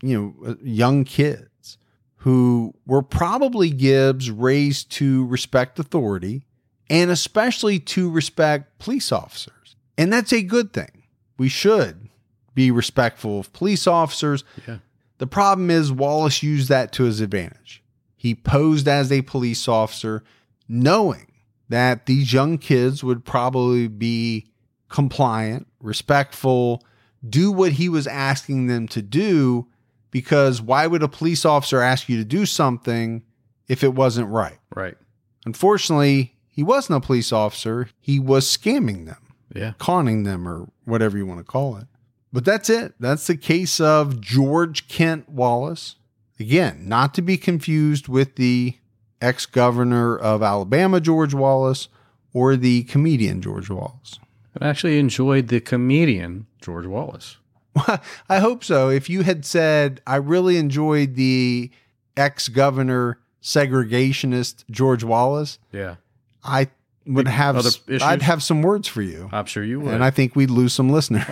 young kids who were probably, Gibbs, raised to respect authority and especially to respect police officers. And that's a good thing. We should be respectful of police officers. Yeah. The problem is Wallace used that to his advantage. He posed as a police officer, knowing that these young kids would probably be compliant, respectful, do what he was asking them to do, because why would a police officer ask you to do something if it wasn't right? Right. Unfortunately, he wasn't a police officer. He was scamming them, conning them, or whatever you want to call it. But that's it. That's the case of George Kent Wallace. Again, not to be confused with the ex-governor of Alabama, George Wallace, or the comedian George Wallace. I actually enjoyed the comedian George Wallace. I hope so. If you had said, I really enjoyed the ex-governor segregationist George Wallace, Yeah. I would have, Other issues? I'd have some words for you. I'm sure you would. And I think we'd lose some listeners.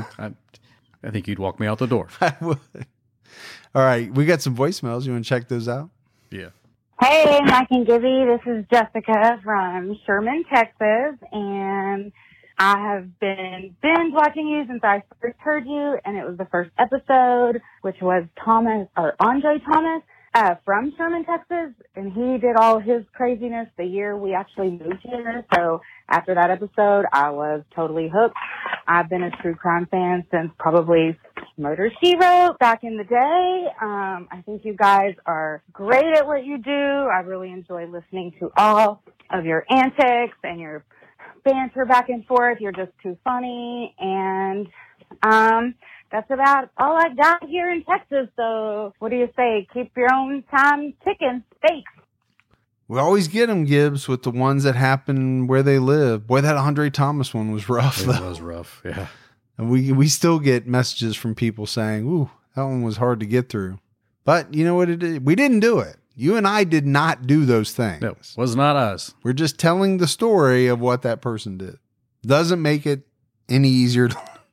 I think you'd walk me out the door. I would. All right. We got some voicemails. You want to check those out? Yeah. Hey, Mike and Gibby, this is Jessica from Sherman, Texas, and I have been binge watching you since I first heard you, and it was the first episode, which was Andre Thomas from Sherman, Texas, and he did all his craziness the year we actually moved here. So after that episode, I was totally hooked. I've been a true crime fan since probably Murder, She Wrote back in the day. I think you guys are great at what you do. I really enjoy listening to all of your antics and your banter back and forth. You're just too funny. And that's about all I got here in Texas. So what do you say? Keep your own time ticking. Thanks. We always get them, Gibbs, with the ones that happen where they live. Boy, that Andre Thomas one was rough. It was rough. Yeah. And we still get messages from people saying, ooh, that one was hard to get through. But you know what it is? We didn't do it. You and I did not do those things. No, was not us. We're just telling the story of what that person did. Doesn't make it any easier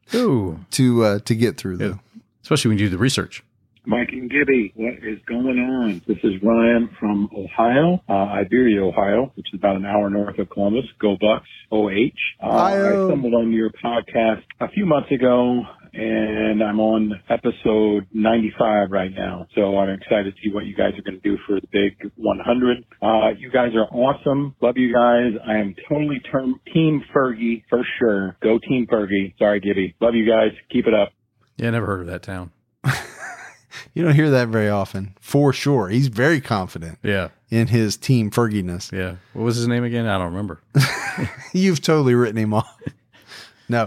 to get through, though. Yeah. Especially when you do the research. Mike and Gibby, what is going on? This is Ryan from Ohio, Iberia, Ohio, which is about an hour north of Columbus. Go Bucks, OH. I stumbled on your podcast a few months ago, and I'm on episode 95 right now. So I'm excited to see what you guys are going to do for the big 100. You guys are awesome. Love you guys. I am totally Team Fergie for sure. Go Team Fergie. Sorry, Gibby. Love you guys. Keep it up. Yeah, never heard of that town. You don't hear that very often, for sure. He's very confident in his Team Fergie-ness. Yeah. What was his name again? I don't remember. You've totally written him off. No.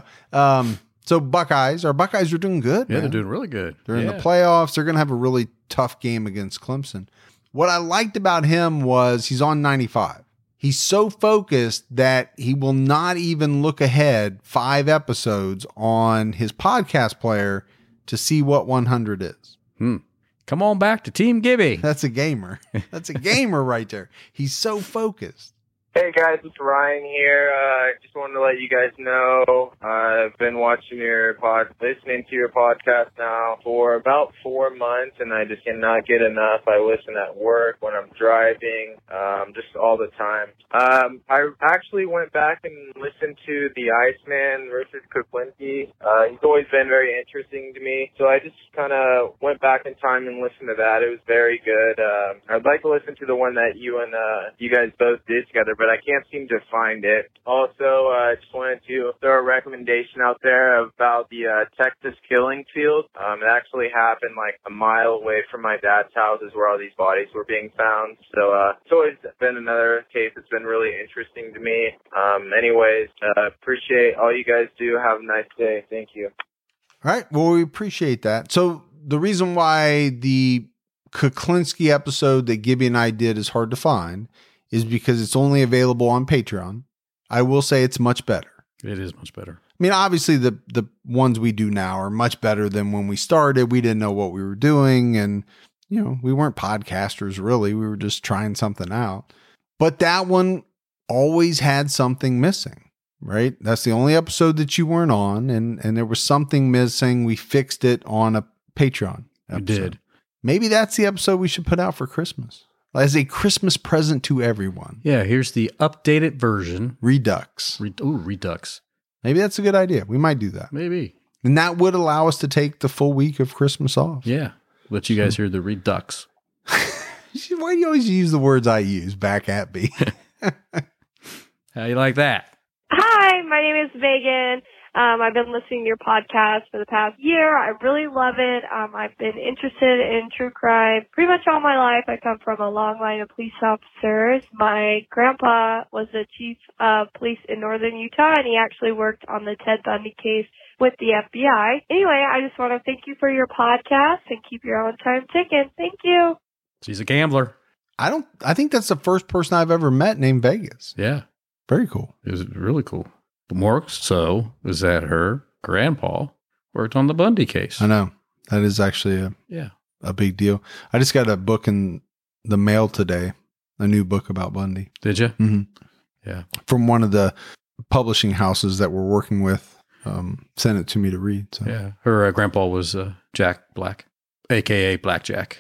So Buckeyes, our Buckeyes are doing good. Yeah, they're doing really good. They're in the playoffs. They're going to have a really tough game against Clemson. What I liked about him was he's on 95. He's so focused that he will not even look ahead 5 episodes on his podcast player to see what 100 is. Come on back to Team Gibby. That's a gamer. That's a gamer right there. He's so focused. Hey guys, it's Ryan here. Just wanted to let you guys know I've been listening to your podcast now for about 4 months, and I just cannot get enough. I listen at work, when I'm driving, just all the time. I actually went back and listened to the Iceman versus Kuklinski. He's always been very interesting to me, so I just kind of went back in time and listened to that. It was very good. I'd like to listen to the one that you guys both did together, but I can't seem to find it. Also, I just wanted to throw a recommendation out there about the Texas killing field. It actually happened like a mile away from my dad's house is where all these bodies were being found. So it's always been another case that's been really interesting to me. Anyways, appreciate all you guys do. Have a nice day. Thank you. All right. Well, we appreciate that. So the reason why the Kuklinski episode that Gibby and I did is hard to find is because it's only available on Patreon. I will say it's much better. It is much better. I mean, obviously the ones we do now are much better than when we started. We didn't know what we were doing, and we weren't podcasters really. We were just trying something out. But that one always had something missing, right? That's the only episode that you weren't on, and there was something missing. We fixed it on a Patreon episode. You did. Maybe that's the episode we should put out for Christmas. As a Christmas present to everyone. Yeah, here's the updated version. Redux. Redux. Maybe that's a good idea. We might do that. Maybe. And that would allow us to take the full week of Christmas off. Yeah. Let you guys hear the Redux. Why do you always use the words I use back at me? How you like that? Hi, my name is Megan. I've been listening to your podcast for the past year. I really love it. I've been interested in true crime pretty much all my life. I come from a long line of police officers. My grandpa was the chief of police in northern Utah, and he actually worked on the Ted Bundy case with the FBI. Anyway, I just want to thank you for your podcast and keep your own time ticking. Thank you. She's a gambler. I think that's the first person I've ever met named Vegas. Yeah. Very cool. It was really cool. More so is that her grandpa worked on the Bundy case. I know. That is actually a big deal. I just got a book in the mail today, a new book about Bundy. Did you? Mm-hmm. Yeah. From one of the publishing houses that we're working with, sent it to me to read. So. Yeah. Her grandpa was Jack Black, a.k.a. Blackjack.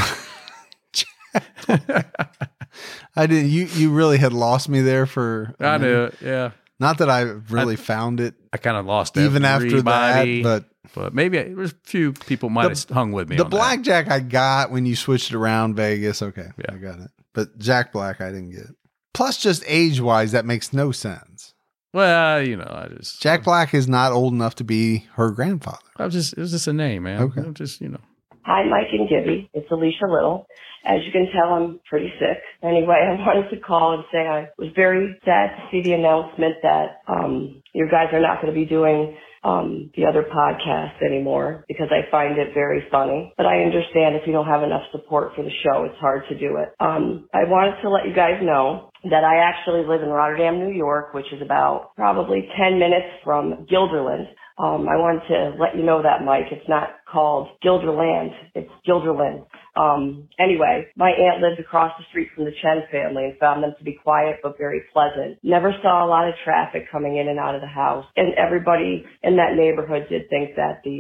I didn't. You really had lost me there for. I knew it. Yeah. Not that I really found it. I kind of lost even after that, but maybe there was a few people might have hung with me. The on blackjack that. I got when you switched it around Vegas. Okay, yeah. I got it. But Jack Black I didn't get. Plus, just age wise, that makes no sense. Well, Jack Black is not old enough to be her grandfather. It was just a name, man. Okay. Hi, Mike and Gibby. It's Alicia Little. As you can tell, I'm pretty sick. Anyway, I wanted to call and say I was very sad to see the announcement that you guys are not going to be doing the other podcast anymore, because I find it very funny. But I understand if you don't have enough support for the show, it's hard to do it. I wanted to let you guys know that I actually live in Rotterdam, New York, which is about probably 10 minutes from Guilderland. I wanted to let you know that, Mike. It's not called Guilderland. It's Guilderland. Anyway, my aunt lived across the street from the Chen family and found them to be quiet but very pleasant. Never saw a lot of traffic coming in and out of the house. And everybody in that neighborhood did think that the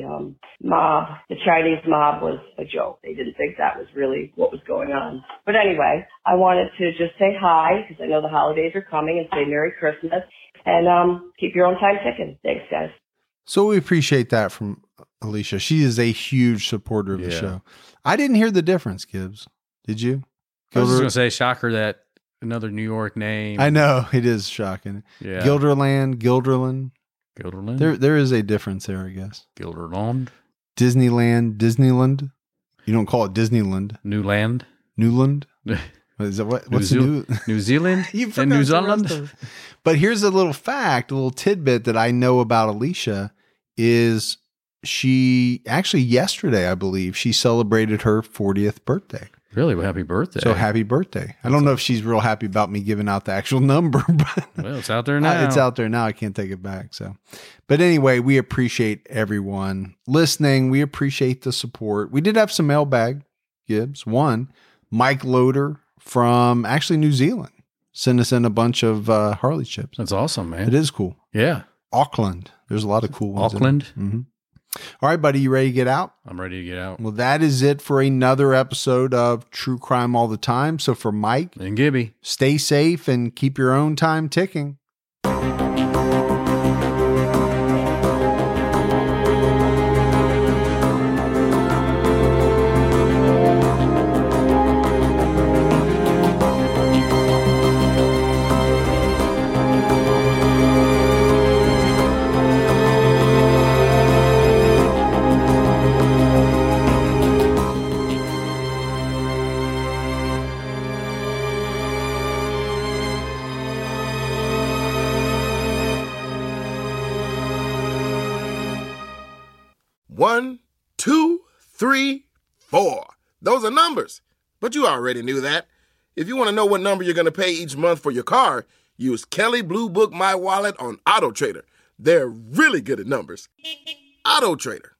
Chinese mob was a joke. They didn't think that was really what was going on. But anyway, I wanted to just say hi, because I know the holidays are coming, and say Merry Christmas. And keep your own time ticking. Thanks, guys. So we appreciate that from Alicia. She is a huge supporter of the show. I didn't hear the difference, Gibbs. Did you? I was just going to say, shocker that another New York name. I know, it is shocking. Yeah. Guilderland. Guilderland? There is a difference there, I guess. Guilderland. Disneyland. You don't call it Disneyland. Newland. Is that what's New Zealand? And New Zealand? But here's a little fact, a little tidbit that I know about Alicia is she actually yesterday, I believe, she celebrated her 40th birthday. Really? Well, happy birthday. So happy birthday. I don't know if she's real happy about me giving out the actual number, but well, it's out there now. It's out there now. I can't take it back. So, but anyway, we appreciate everyone listening. We appreciate the support. We did have some mailbag, Gibbs. One, Mike Loader from actually New Zealand sent us in a bunch of Harley chips. That's awesome, man. It is cool. Yeah. Auckland. There's a lot of cool ones. Auckland. Mm-hmm. All right, buddy. You ready to get out? I'm ready to get out. Well, that is it for another episode of True Crime All the Time. So for Mike and Gibby, stay safe and keep your own time ticking. One, two, three, four. Those are numbers, but you already knew that. If you want to know what number you're going to pay each month for your car, use Kelley Blue Book My Wallet on AutoTrader. They're really good at numbers. AutoTrader.